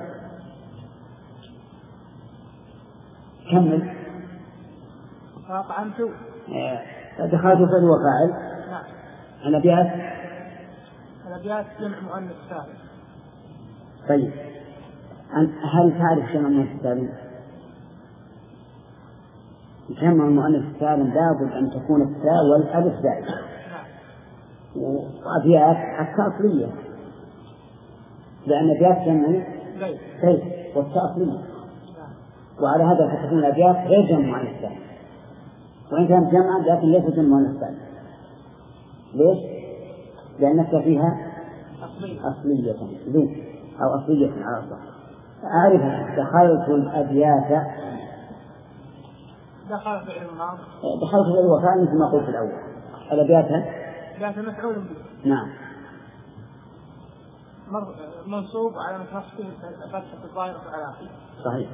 كمل. فأطعمت. دخلت فعل وفاعل. نعم. الأبيات. الأبيات جمع مؤنث سالم. طيب. هل تعرف جمع المؤنث السالم؟ جمع المؤنث السالم لابد أن تكون التاء والألف زائدة. نعم. وأبيات حتى أصلية، لأن أبيات جمع بيت والتأصلية، وعلى هذا فتكون الأبيات غير جمع مؤنث سالم، وإن كانت جمعا لكن ليس جمع مؤنث سالم. ليش؟ لأنك فيها أصلية ذو أو أصلية على الصح. أعرفها دخلت الأبيات دخل في الماضي دخلت في الوفاء مثل ما قلت في الأول. الأبيات ذات مفعول به. نعم. منصوب على نصبه فتحة الظاهرة على آخره. صحيح.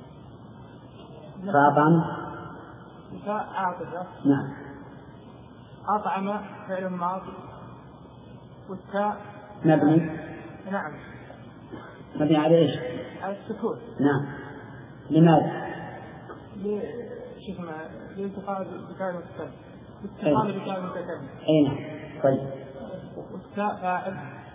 فأطعم عاطفة. نعم. أطعم فعل ماضي والتاء مبني. نعم. مبني على إيش؟ على السكون. نعم. لماذا؟ شو اسمه؟ لانتقال بكلمة السبب. انتقال بكلمة التكلم. أي نعم. طيب. والتاء فاعل.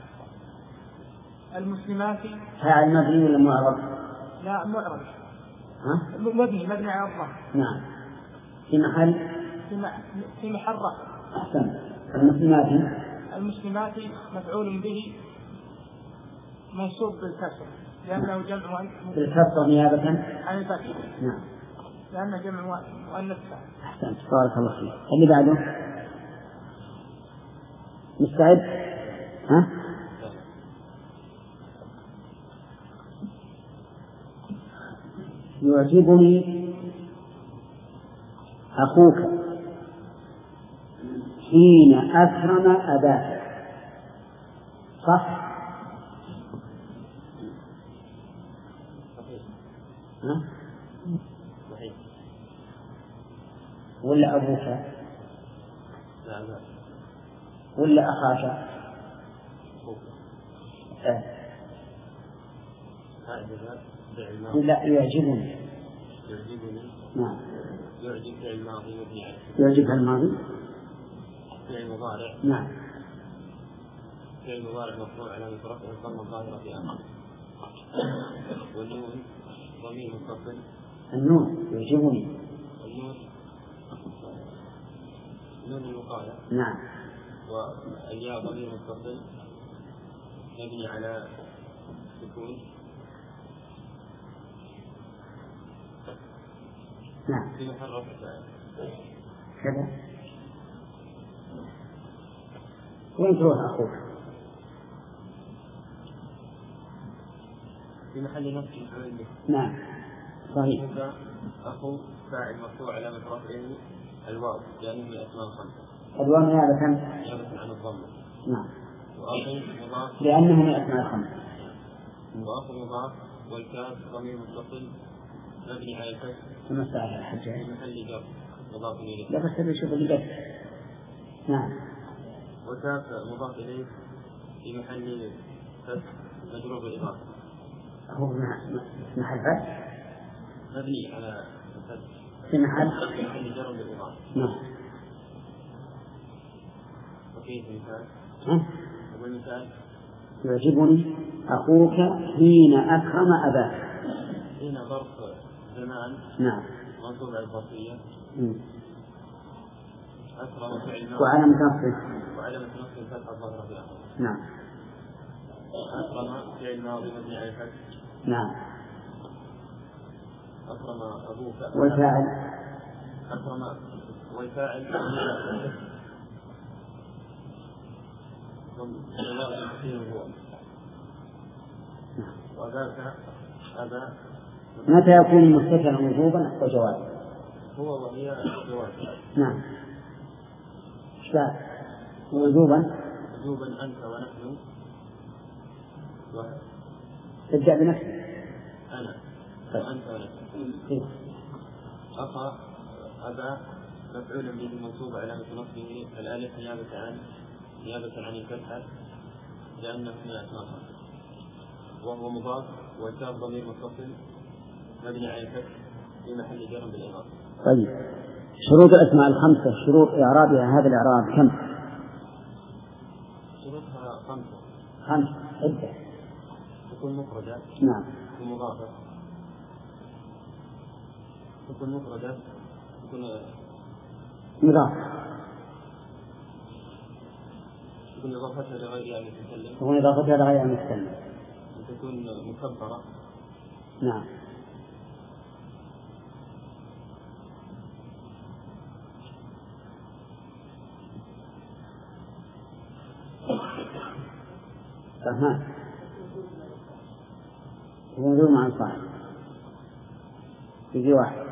المسلمات فاعل مبني ولا معرب؟ لا معرب. ها؟ مبني مبني على الضم. نعم. في محل في محل رفع. أحسن. المسلمات المسلمات مفعول به منصوب بالكسر لأنه جمع بالكسر نيابة عن الفتح. نعم. لأنه جمع مؤنث. أحسنت. بارك الله فيك. اللي بعده مستعد؟ ها؟ يعجبني أخوك حين أكرم أباك. صح؟ ها؟ ولا أبوك ولا أخاك؟ أه. لا يعجبني. يعجبني. نعم. يعجب فعل ماضي مبني على يعجب الماضي. فعل مضارع. نعم. فعل مضارع مرفوع علامة رفعه الضمة الظاهرة في آخره. والنون ضمير متصل. النون يعجبني. النون نون الوقاية. نعم. والياء ضمير متصل مبني على سكون. نعم. في محل رفع كذا. وين تروح أخوك؟ في محل نصب مفعول به. نعم. صحيح. أخو فاعل مرفوع علامة رفعه الواو لأنه من الأسماء الخمسة. الواو نيابة نيابة عن الضمة. نعم. وأخو مضاف لأنه من الأسماء الخمسة. وأخو مضاف والكاف ضمير متصل مبني على الفتح ثم ساعة الحجة في محل جر مضاف إليه. لا بس تبي شوف اللي قد. نعم. وكاف مضاف إليه في محل فتح مجرور بالإضافة. هو محل فتح مبني على الفتح في محل في محل جر بالإضافة. نعم. وكيف مثال؟ ها؟ والمثال يعجبني أخوك حين أكرم أباك. حين ظرف زمان. نعم. منصوب على الظرفية. أكرم فعل وعلامة نصبه وعلامة نصبه الفتحة الظاهرة في آخره. نعم. أكرم فعل ماضي مبني على الفتح. نعم. أكرم أبوك. والفاعل أكرم والفاعل وذاك أبا. متى يكون مستترا وجوبا وجوازا؟ هو وهي جواز. نعم. إشباه وجوبا. وجوبا أنت ونحن. تبدأ بنفسك. أنا وأنت ونحن. أخا أبا مفعول به منصوب علامة نصبه الألف نيابة عن نيابة عن الفتحة لأنه من أسماء خمسة. وهو مضاف والكاف ضمير متصل مبني على الفتح في محل جر بالإضافة. طيب شروط الأسماء الخمسة شروط إعرابها هذا الإعراب كم؟ شروطها خمسة. خمسة عدة. تكون مفردة. نعم. تكون مضافة. تكون مفردة. تكون مضافة. تكون إضافتها لغير المتكلم. تكون إضافتها لغير المتكلم. تكون مكبرة. نعم. رحمن موضوع مع الصاحب يجي واحد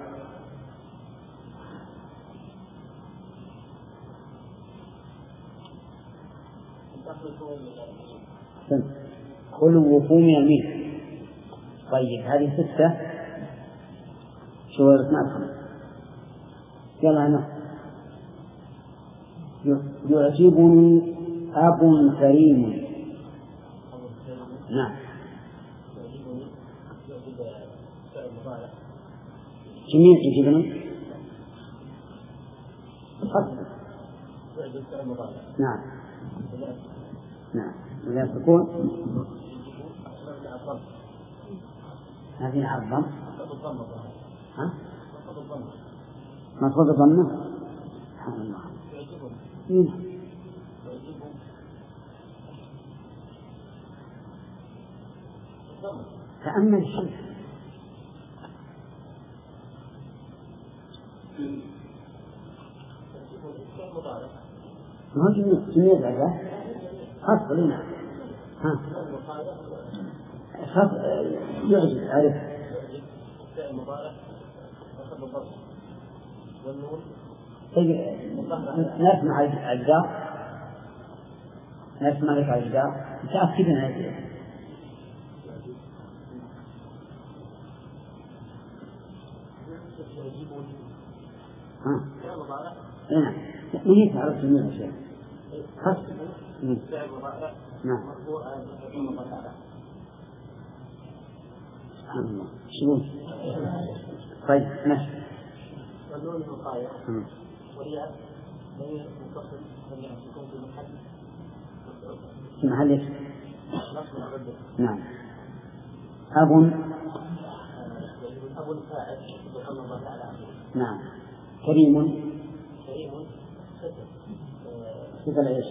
خلو وفوم يمين. طيب هذه ستة شو اسمها؟ يلا أنا يعجبني أب كريم. نعم. جميل يعجبني. نعم. نعم. ولا تكون هذه عظم. ها؟ مفروض ضمه. سبحان الله. تأمل الشيء. ما هو جميع جميع العجاء خاص لنا. ها خاص يعجب عارف. نسمع العجاء نسمع لك العجاء متأكدين هذه. ها نعم هي تعرف جميع الأشياء خاص. نعم. سبحان الله. شو طيب ماشي. والنون الوقاية وهي ضمير متصل يكون في محل في محل ايش؟ نعم. أب أب فاعل سبحان الله تعالى. نعم. كريم كريم صفة ايش؟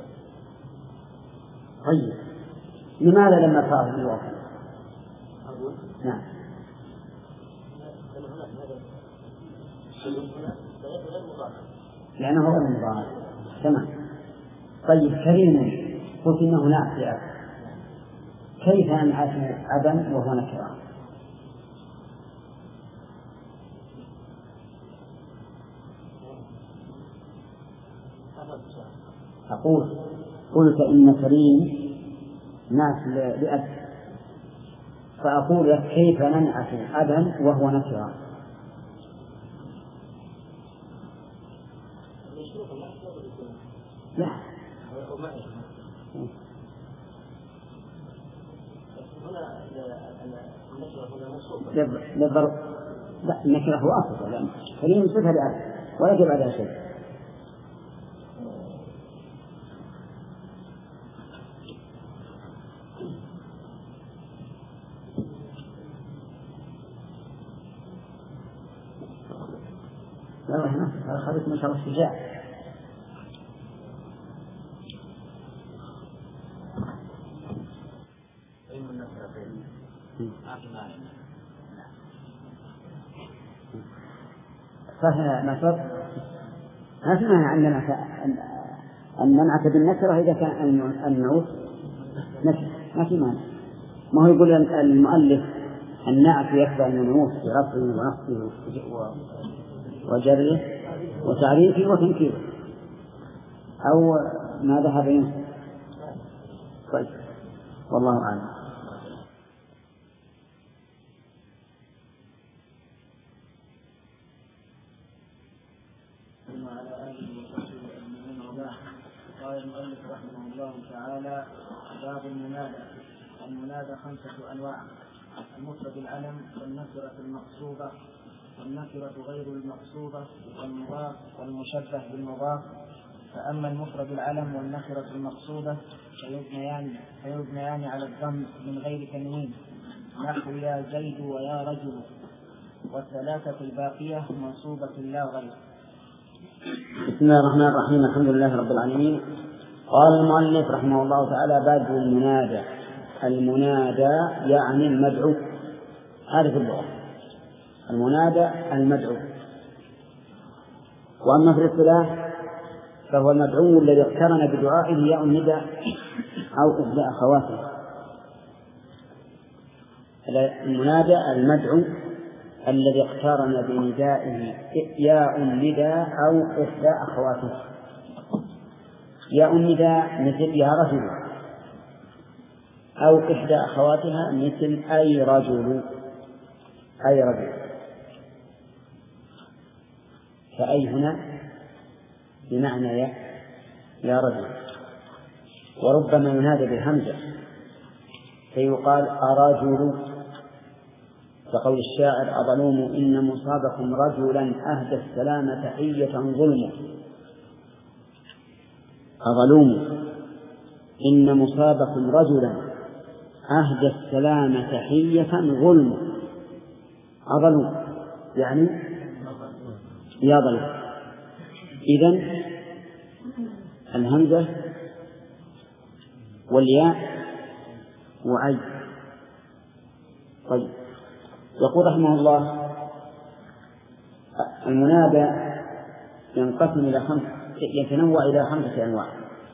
طيب لماذا لما صار في الواقع؟ نعم. لأنه هو المضارع. تمام. طيب كريم قلت إنه نافع. كيف ننعت أبا وهو نكرة؟ أقول قلت إن كريم ناس لأب، فأقول لك كيف ننعت أبا وهو نكرة؟ لا للضرب. لا النكرة هو أصل لأن كريم صفة لأب ولا يجب عليها شيء. لا هنا خليك ما شاء الله شجاع. فهي نصر ما في مانع عندنا أن ننعت بالنكرة إذا كان النعوت نكرة ما في مانع. ما هو يقول المؤلف النعت يكفى أن النعوت برفعه ونصبه وجره وتعريفه وتنكيره أو ما ذهب ينسى. طيب والله أعلم. قال المؤلف رحمه الله تعالى: باب المنادى. المنادى خمسة أنواع: المفرد العلم، والنكرة المقصودة، والنكرة غير المقصودة، والمضاف، والمشبه بالمضاف. فأما المفرد العلم والنكرة المقصودة فيبنيان فيبنيان على الضم من غير تنوين، نحو يا زيد ويا رجل، والثلاثة الباقية منصوبة لا غير. بسم الله الرحمن الرحيم. الحمد لله رب العالمين، قال المؤلف رحمه الله تعالى: باب المنادى. المنادى يعني المدعو، هذا في اللغة المنادى المدعو. وأما في الاصطلاح فهو المدعو الذي اقترن بدعائه ياء الندى أو إحدى أخواته. المنادى المدعو الذي اقترن بندائه ياء الندى أو إحدى أخواته. ياء الندى مثل يا رجل، أو إحدى أخواتها مثل أي رجل، أي رجل. فأي هنا بمعنى يا يا رجل. وربما ينادى بالهمزة فيقال أرجل، كقول الشاعر: أظلوم إن مصابكم رجلا أهدى السلام تحية ظلم. أظلوم إن مصابكم رجلا أهدى السلام تحية ظلم. أظلوم يعني يا ظلم. إذن الهمزة والياء وأي. طيب، يقول رحمه الله: المنادى ينقسم إلى خمس، يتنوع إلى خمسة أنواع: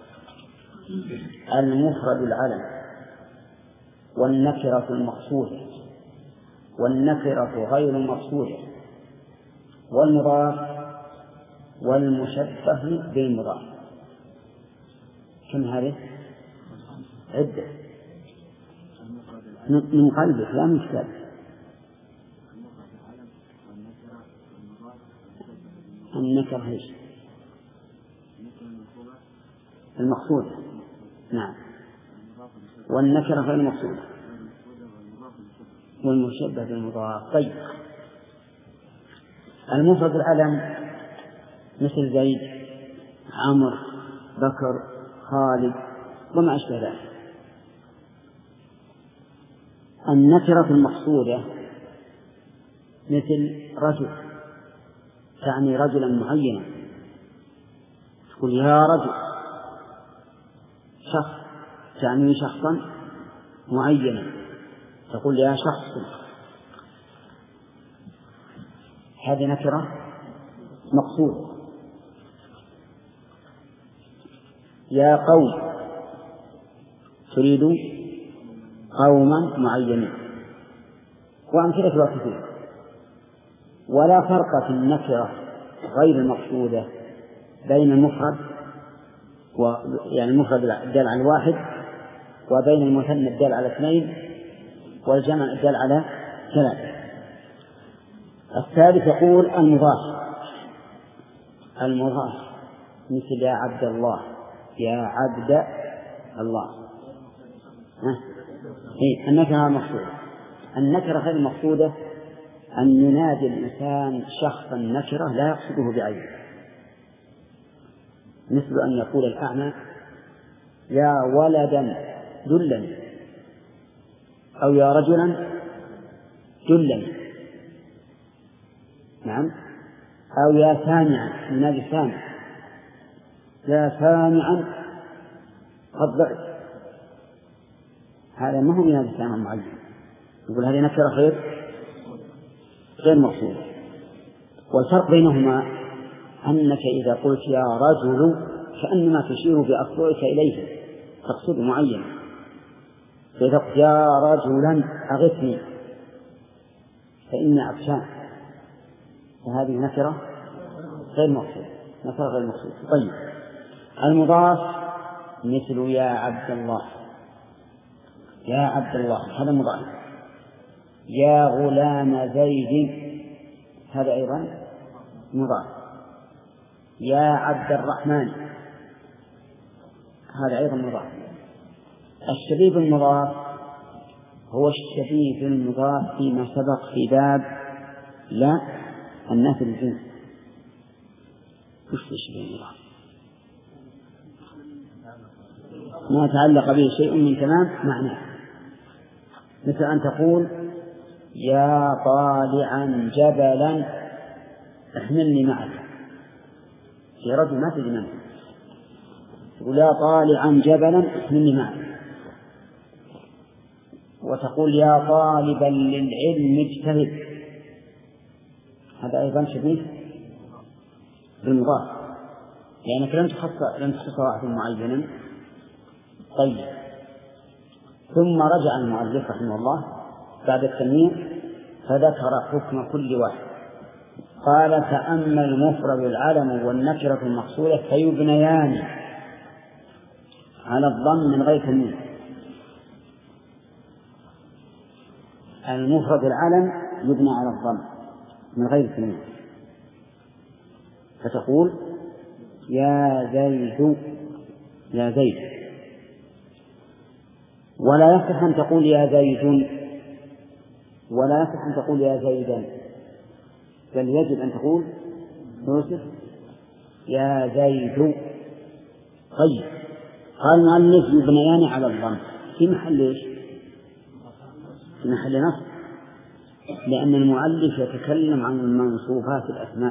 المفرد العلم، والنكرة المقصودة، والنكرة غير المقصودة، والمضاف، والمشبه بالمضاف. كم هذه؟ عدة من قلبك لا من كتابك. النكرة ايش؟ المقصودة، نعم، والنكرة غير المقصودة، والمشبه بالمضاف. طيب، المفرد العلم مثل زيد، عمرو، بكر، خالد وما أشبه ذلك. النكرة المقصودة مثل رجل، تعني رجلا معينا، تقول يا رجل. شخص تعني شخصا معينا، تقول يا شخص. هذه نكرة مقصودة. يا قوم، تريد قوما معينين. وأمثلة كثيرة. ولا فرق في النكرة غير المقصودة بين المفرد و... يعني المفرد الدال على الواحد، وبين المثنى الدال على اثنين، والجمع الدال على ثلاثة. الثالث يقول المضاف. المضاف مثل يا عبد الله، يا عبد الله. إيه؟ النكرة مقصودة. النكرة غير المقصودة أن ينادي الإنسان شخصا نكرة لا يقصده بعينه، مثل أن يقول الأعمى يا ولدا دلني، أو يا رجلا دلني، نعم، أو يا سامعا، ينادي سامع، يا سامعا قد ضعت. هذا ما هو ينادي سامع معين، يقول هذه نكرة غير غير مقصودة. والفرق بينهما أنك إذا قلت يا رجل كأنما تشير بأصبعك إليه، تقصد معين. إذا قلت يا رجلا أغثني فإني عطشان، فهذه نكرة غير مقصودة، نكرة غير مقصودة. طيب، المضاف مثل يا عبد الله، يا عبد الله هذا مضاف. يا غلام زيد هذا أيضا مضاف. يا عبد الرحمن هذا أيضا مضاف. الشبيه بالمضاف هو الشبيه بالمضاف فيما سبق في باب لا الناس الجنس. وش الشبيه بالمضاف؟ ما تعلق به شيء من تمام معناه، مثل أن تقول يا طالعا جبلا احملني معك. في رجل ما تدري منه، تقول يا طالعا جبلا اسمني معك، وتقول يا طالبا للعلم اجتهد، هذا أيضا شبيه بالمضاف لأنك لم تخص لم تخص واحد معين. طيب، ثم رجع المؤلف رحمه الله بعد التنوين فذكر حكم كل واحد. قال فأما المفرد العلم والنكرة المقصودة فيبنيان على الضم من غير تنوين. المفرد العلم يبنى على الضم من غير تنوين، فتقول يا زيد يا زيد، ولا يصح أن تقول يا زيد، ولا يصح أن تقول يا زيدا، بل يجب أن تقول يوسف يا زيد. طيب، قال المؤلف يبنيان على الضم في محل ايش؟ في محل نصب، لأن المؤلف يتكلم عن المنصوبات الأسماء،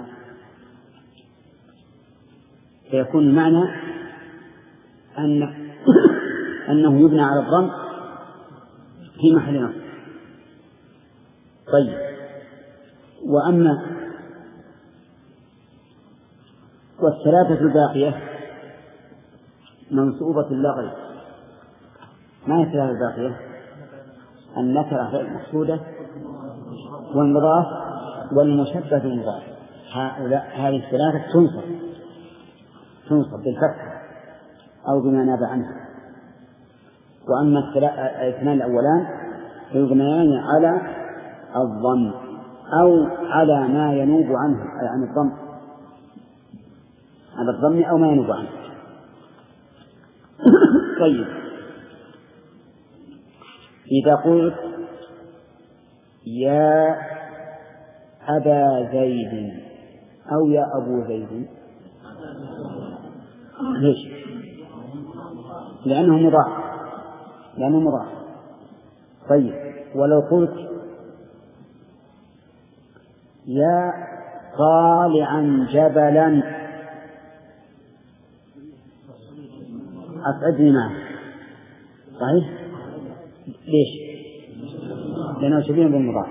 فيكون المعنى أن أنه يبنى على الضم في محل نصب. طيب، وأما والثلاثة الباقية منصوبة اللغة، ما هي الثلاثة الباقية؟ النكرة غير المقصودة والمضاف والمشبه بالمضاف، هؤلاء هذه الثلاثة تنصب تنصب بالفتح أو بما ناب عنها. وأما الاثنان الأولان فيبنيان على الضم أو على ما ينوب عنه عن الضم، على الضم أو ما ينوب عنه. طيب، إذا قلت يا أبا زيد أو يا أبو زيد، ليش؟ لأنه مضاف لأنه مضاف. طيب، ولو قلت يا طالعا جبلا أسعدني معه، صحيح؟ ليش؟ لأنه شبيه بالمضاف.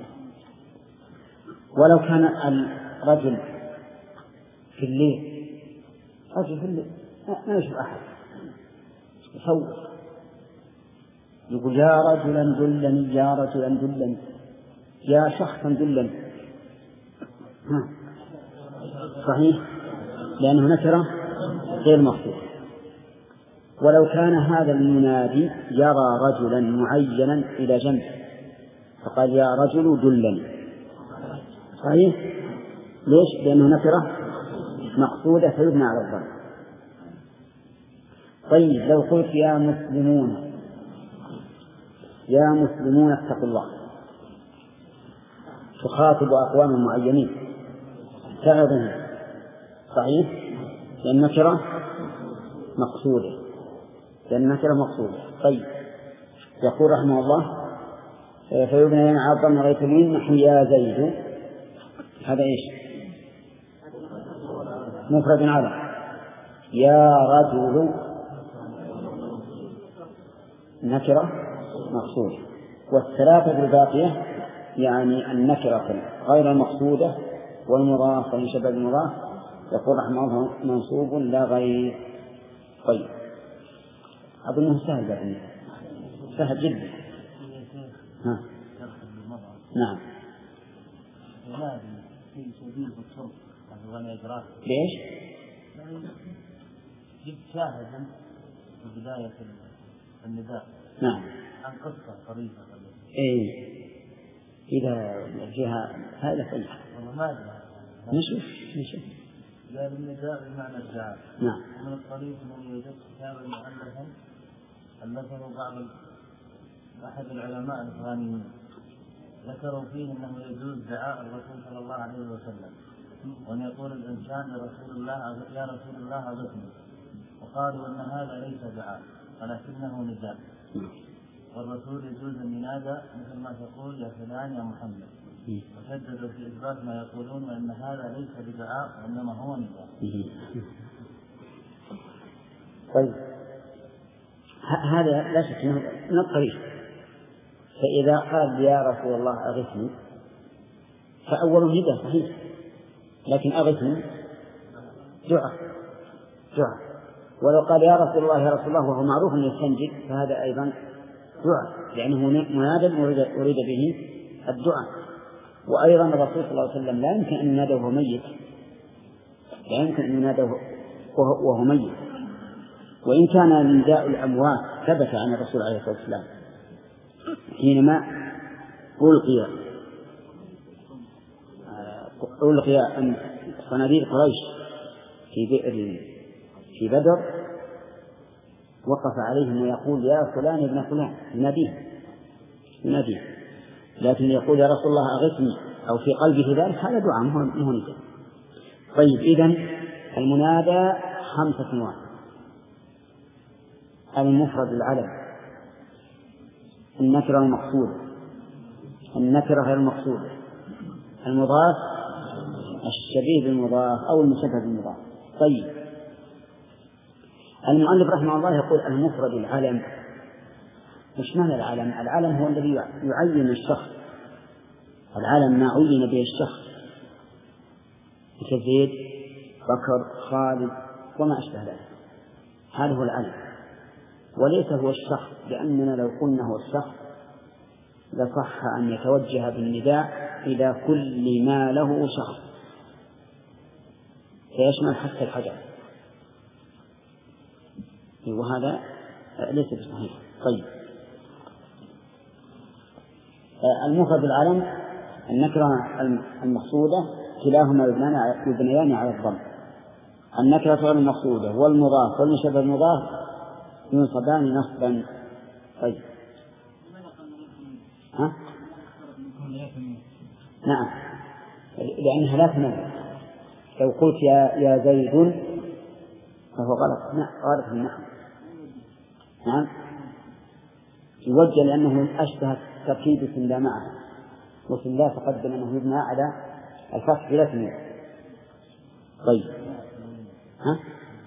ولو كان الرجل في الليل، رجل في الليل ما يشوف أحد يصور، يقول يا رجلا دلني يا رجلا دلني يا شخصا دلني، صحيح؟ لأنه نكرة غير مقصود. ولو كان هذا المنادي يرى رجلا معينا إلى جنبه فقال يا رجل دلني، صحيح؟ ليش؟ لأنه نكرة مقصودة فيبنى على الضم. طيب، لو قلت يا مسلمون يا مسلمون اتقوا الله، تخاطب أقواما معينين تعظهم، صحيح؟ لأن النكرة مقصودة لأن النكرة مقصودة. طيب، يقول رحمه الله فيبنيان على الضم غير تنوين نحو يا زيد، هذا إيش؟ مفرد علم. يا رجل نكرة مقصودة. والثلاثة الباقية يعني النكرة غير المقصودة والمضاف والمشبه بالمضاف يقول رحمه الله منصوب لا غير. طيب، أظنه سهل يعني. سهل جدا. ها. نعم. ليش؟ جبت شاهدا في بداية النداء. نعم. عن قصة طريفة. إيه. إذا جهة هذا فلح. والله ما أدري. نشوف نشوف. قال النداء بمعنى الدعاء. نعم. من الطريق من يوجد كتابا مؤلفا ألفه بعض أحد العلماء الإخوانيين، ذكروا فيه أنه يجوز دعاء الرسول صلى الله عليه وسلم، وأن يقول الإنسان لرسول الله يا رسول الله أغثني، وقالوا أن هذا ليس دعاء ولكنه نداء، والرسول يجوز أن ينادى مثل ما تقول يا فلان يا محمد، وشددوا في إثبات ما يقولون أن هذا ليس بدعاء وإنما هو نداء. طيب هذا لا شك أنه من الطريق. فإذا قال يا رسول الله أغثني فأوله نداء صحيح، لكن أغثني دعاء دعاء. ولو قال يا رسول الله يا رسول الله وهو معروف أن يستنجد فهذا أيضا دعاء، لأنه منادى أريد به الدعاء. وأيضا الرسول صلى الله عليه وسلم لا يمكن أن ينادى وهو ميت، لا يمكن أن ينادى وهو ميت. وإن كان نداء الأموات ثبت عن الرسول عليه الصلاة والسلام حينما ألقي ألقي صناديد قريش في بئر في بدر، وقف عليهم ويقول يا فلان ابن فلان يناديه يناديه لكن يقول يا رسول الله أغثني أو في قلبه ذلك هذا دعاء مو نداء. طيب إذن المنادى خمسة أنواع: المفرد العلم، النكرة المقصودة، النكرة غير المقصودة، المضاف، الشبيه بالمضاف أو المشبه بالمضاف. طيب المؤلف رحمه الله يقول المفرد العلم. مش معنى العلم؟ العلم هو الذي يعين الشخص، العلم ما عين به الشخص كزيد بكر خالد وما أشبه ذلك، هذا هو العلم وليس هو الشخص، لأننا لو قلنا هو الشخص لصح أن يتوجه بالنداء إلى كل ما له شخص فيشمل حتى الحجر، وهذا ليس بصحيح. طيب المفرد العلم النكرة المقصودة كلاهما يبنيان على الضم. النكرة غير المقصودة والمضاف والمشبه المضاف ينصبان نصبا. طيب ها؟ نعم، لأنها لا تنوع. لو قلت يا يا زيد فهو غلط، نعم غلط في النحو. نعم يوجه لأنه أشبه تركيب اسم لا معه، واسم لا تقدم أنه يبنى على الفتح بلا تنوين. طيب ها؟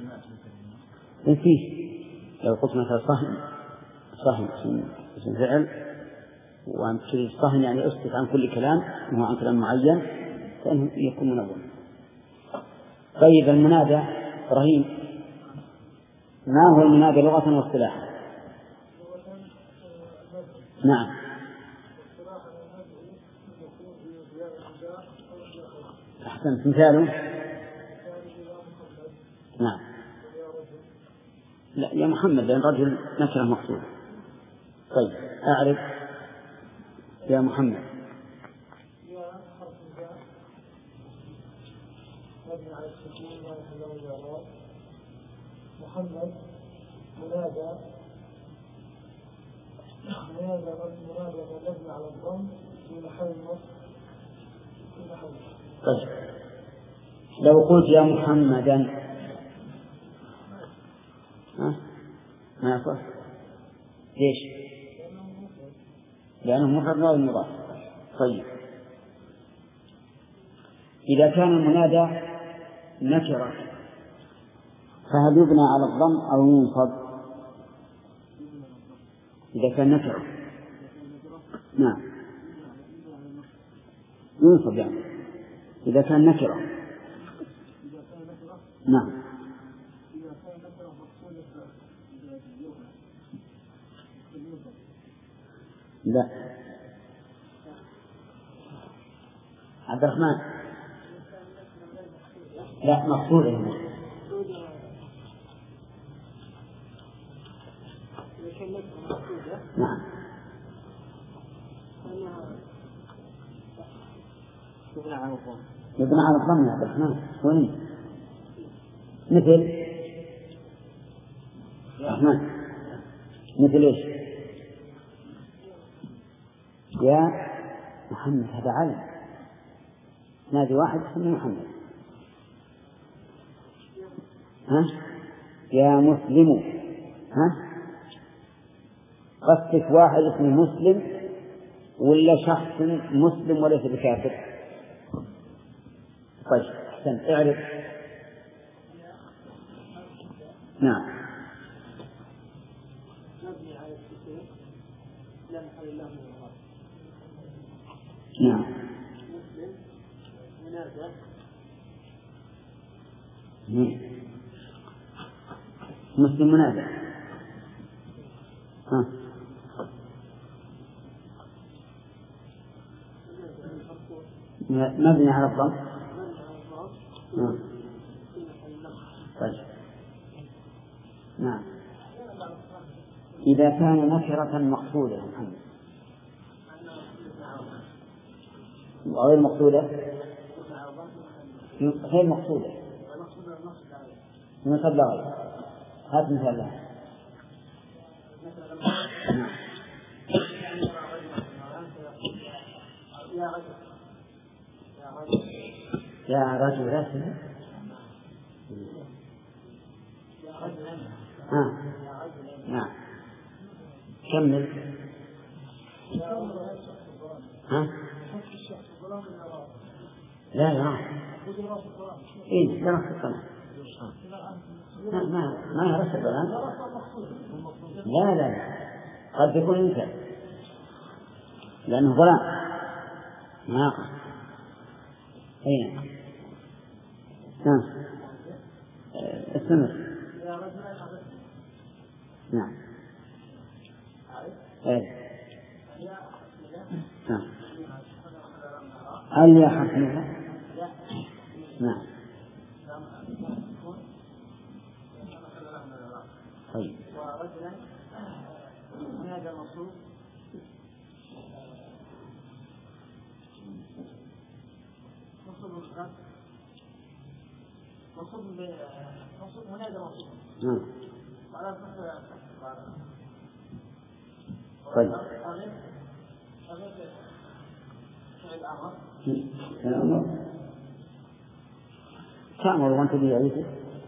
فيه لو قلت مثلا صهن صهن اسم فعل وأن تريد صهن يعني أسكت عن كل كلام وهو عن كلام معين فإنه يكون منون. طيب المنادى إبراهيم، ما هو المنادى لغة واصطلاحا؟ نعم أحسنت، مثاله نعم لا يا محمد لأن رجل نكرة مقصود. طيب أعرف يا محمد. محمد منادى منادى منادى مبني على الضم في محل النصب في محل. طيب لو قلت يا محمدا ها ما يصح. ليش؟ لأنه مفرد أو مضاف. طيب إذا كان المنادى نكرة فهل يبنى على الضم أو ينصب؟ إذا كان نكرة نعم ينصب، يعني إذا كان نكرة نعم. لا عبد الرحمن لا مقصود هنا. نعم يبنى على الضم يبنى على الضم يا عبد الرحمن. وين مثل الرحمن مثل ايش؟ يا محمد هذا علم، نادي واحد اسمه محمد. ها يا مسلم، ها قصدك واحد اسمه مسلم ولا شخص مسلم وليس بكافر؟ طيب أحسنت اعرف. نعم لا محل له من الغرب. نعم. منازع. مسلم منازع. ها. مبني على الضم. نعم. طيب. نعم. إذا كان نكرة مقصودة محمد غير مقصودة غير مقصودة من قبل غير هات مثال لها. يا رجل رسل ها نعم كمل ها لا لا إيه درس القلم ما ما ما يرس القلم لا لا قد يكون إنسان لأنه ظلام ناقص أين نعم استمر نعم ايه نعم هل يا حسنها نعم طيب ورجلا هذا مصروف مصروف الخاص مصروف مصروف هذا مصروف نعم على طيب الأمر تأمر وأنت بيعيده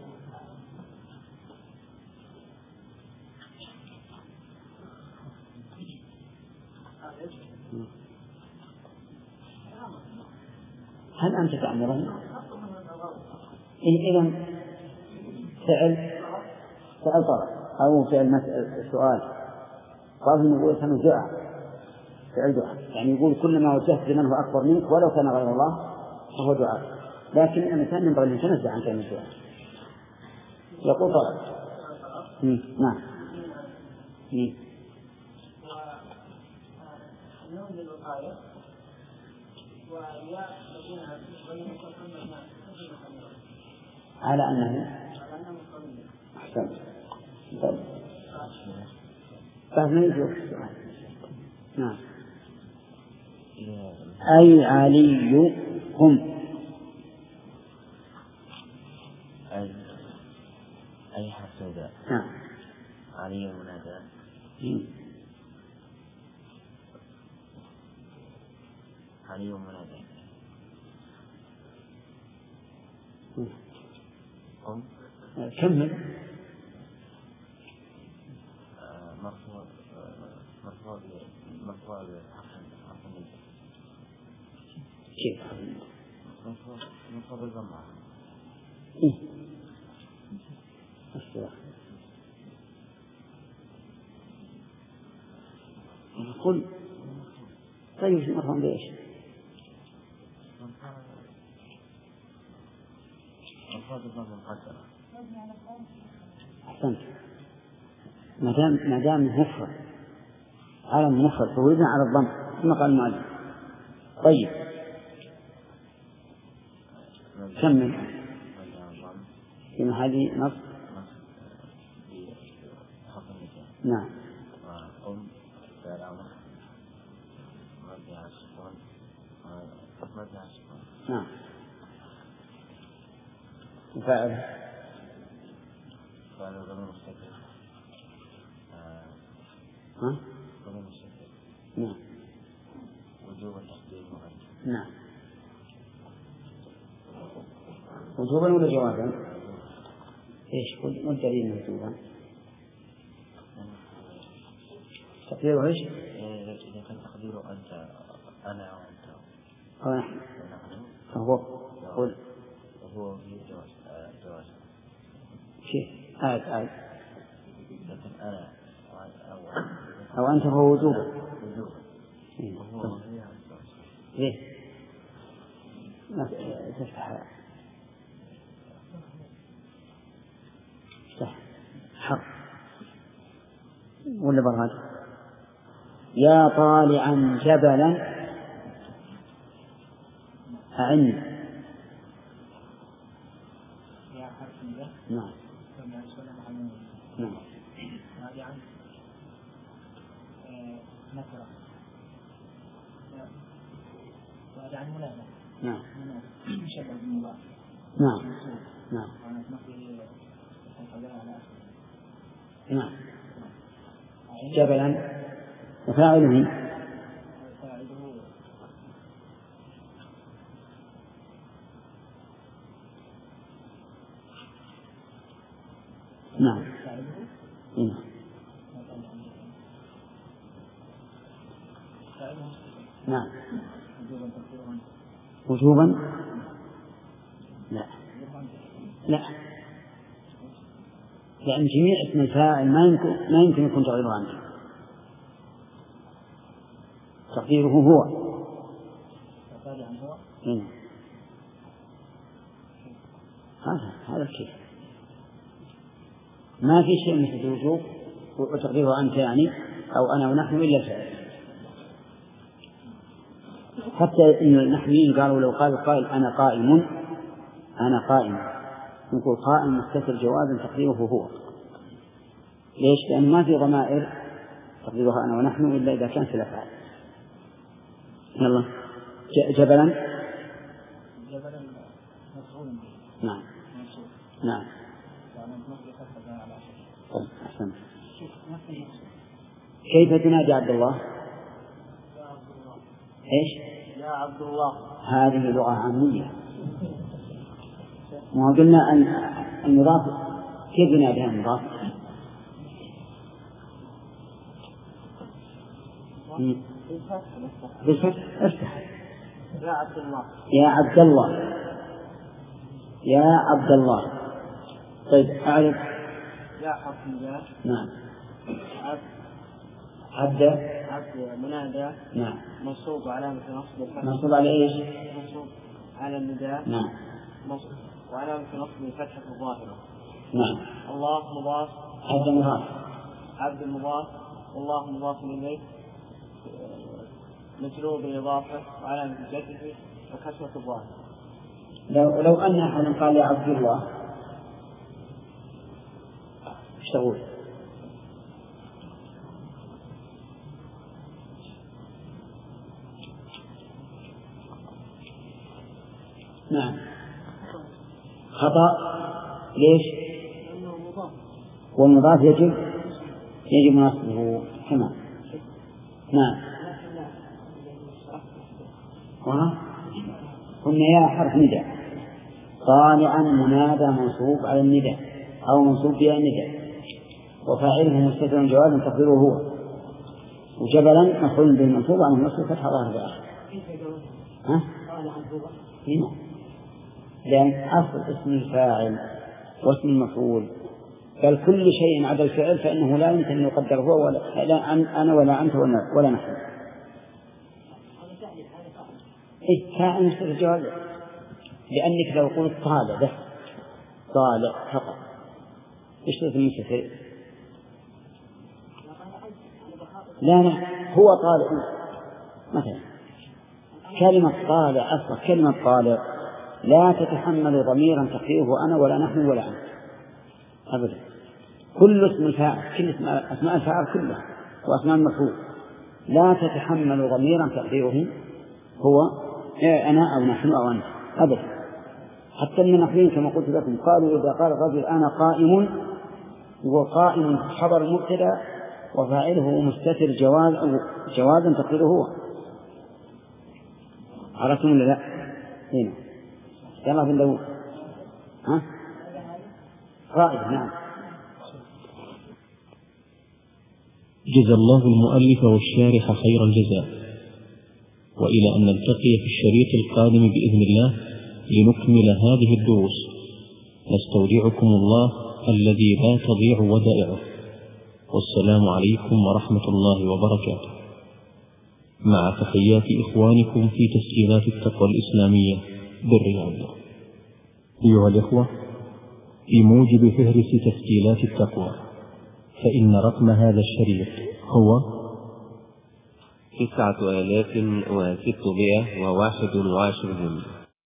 هل أنت تأمرهم؟ إذن فعل فعل طلب أو فعل مسألة سؤال قال يقول كان دعاء فعل دعاء يعني يقول كلما وجهت لمن هو أكبر منك ولو كان غير الله فهو دعاء لكن الإنسان ينبغي أن يتنزه عن كلمة دعاء يقول طلب نعم وننزل الآية ويا على أنه أحسن فهم يجوز نعم أي علي هم أي أي حسودة نعم علي منادى علي منادى هم كمل مرفوع مرفوع مرفوع بحسن حسن كيف مرفوع مرفوع بالجمعة إيه أشترك قل طيب مرفوع بإيش مرفوع بالجمعة مقدرة أحسنت ما دام ما دام مفرد على المفرد فهو يبنى على الضم كما قال المؤلف. طيب كمل في محل نص نعم وأم فعل أمر مرجع السكون مرجع السكون نعم وفاعل فعل ضمير مستتر ها ضمير مستتر نعم وجوب التقدير مغير نعم وجوبا ولا جوابا؟ ايش والدليل وجوبا؟ تقديره ايش؟ إذا كان تقديره أنت أنا وأنت أو نحن فهو قل وهو في جواز جواز كيف؟ آية آية لكن أنا أو أو أنت فهو وجوبا ليه؟ ما تفتح صح حرف ولا برهان؟ يا طالعا جبلا أعني. يا حرف جبل. نعم. نعم. طالعا نكرة. طالعا منادى. نعم. شبه بالمضاف. نعم. نعم. نعم. جبلا وفاعله نعم. نعم. وجوبا لا لا لأن جميع اسم الفاعل ما يمكن ما يمكن يكون تغييره عنه، تقديره هو. هنا هذا هذا الشيء ما في شيء مثل الوجوب وتقديره أنت يعني أو أنا ونحن إلا الفعل. حتى إن النحويين قالوا لو قال قائل أنا قائم أنا قائم نقول قائم مستتر جوازا تقديره هو. ليش؟ لأن ما في ضمائر تقديرها أنا ونحن إلا إذا كان في الأفعال. يلا جبلا جبلا مفعول به. نعم. نعم. طيب أحسن. كيف تنادي عبد الله؟ إيش؟ يا عبد الله. هذه لغة عامية. ما قلنا أن المضاف كيف ينادي المضاف؟ بالفتح افتح. يا عبد الله. يا عبد الله. يا عبد الله. طيب أعرف. يا حرف نداء. نعم. عبد. عبد. عبد منادى. نعم. منصوب علامة نصب الفتح. منصوب على إيش؟ منصوب على النداء. نعم. منصوب وعلامة نصب الفتحة الظاهرة. نعم. الله مضاف. عبد مضاف. عبد مضاف والله مضاف إليه مجرور بالإضافة وعلامة جره وكسرة الظاهر. لو لو أن أحد قال يا عبد الله ايش تقول؟ نعم خطأ. ليش؟ والمضاف يجب يجب نصبه كما. نعم. قلنا يا حرف نداء طالعا منادى منصوب على النداء أو منصوب بها النداء وفاعله مستتر جوازا تقديره هو. وجبلا مفعول به منصوب عن النصب فتح ظاهر بآخر. ها؟ هنا لأن أصل اسم الفاعل واسم المفعول بل كل شيء عدا الفعل فإنه لا يمكن أن يقدر هو ولا لا أنا ولا أنت ولا نحن. إيه كائن مستتر جوازا لأنك لو قلت طالع بس طالع فقط إيش تسمى المستتر؟ لا لا هو طالع مثلا كلمة طالع أصلا كلمة طالع لا تتحمل ضميرا تقديره أنا ولا نحن ولا أنت أبدا. كل اسم الفاعل كل اسم أسماء الفاعل كلها وأسماء المفعول لا تتحمل ضميرا تقديره هو أنا أو نحن أو أنت أبدا. حتى من النحويين كما قلت لكم قالوا إذا قال الرجل أنا قائم هو قائم خبر مبتدأ وفاعله مستتر جواز أو جوازا تقديره هو. عرفتم ولا لا؟ هنا يلا في الدور ها قائد. نعم. جزا الله المؤلف والشارح خير الجزاء، وإلى أن نلتقي في الشريط القادم بإذن الله لنكمل هذه الدروس نستودعكم الله الذي لا تضيع ودائعه، والسلام عليكم ورحمة الله وبركاته. مع تحيات إخوانكم في تسجيلات التقوى الإسلامية بالرياض. أيها الإخوة، في موجب فهرس تسجيلات التقوى، فإن رقم هذا الشريط هو تسعة آلاف وستمائة وواحد وعشرون.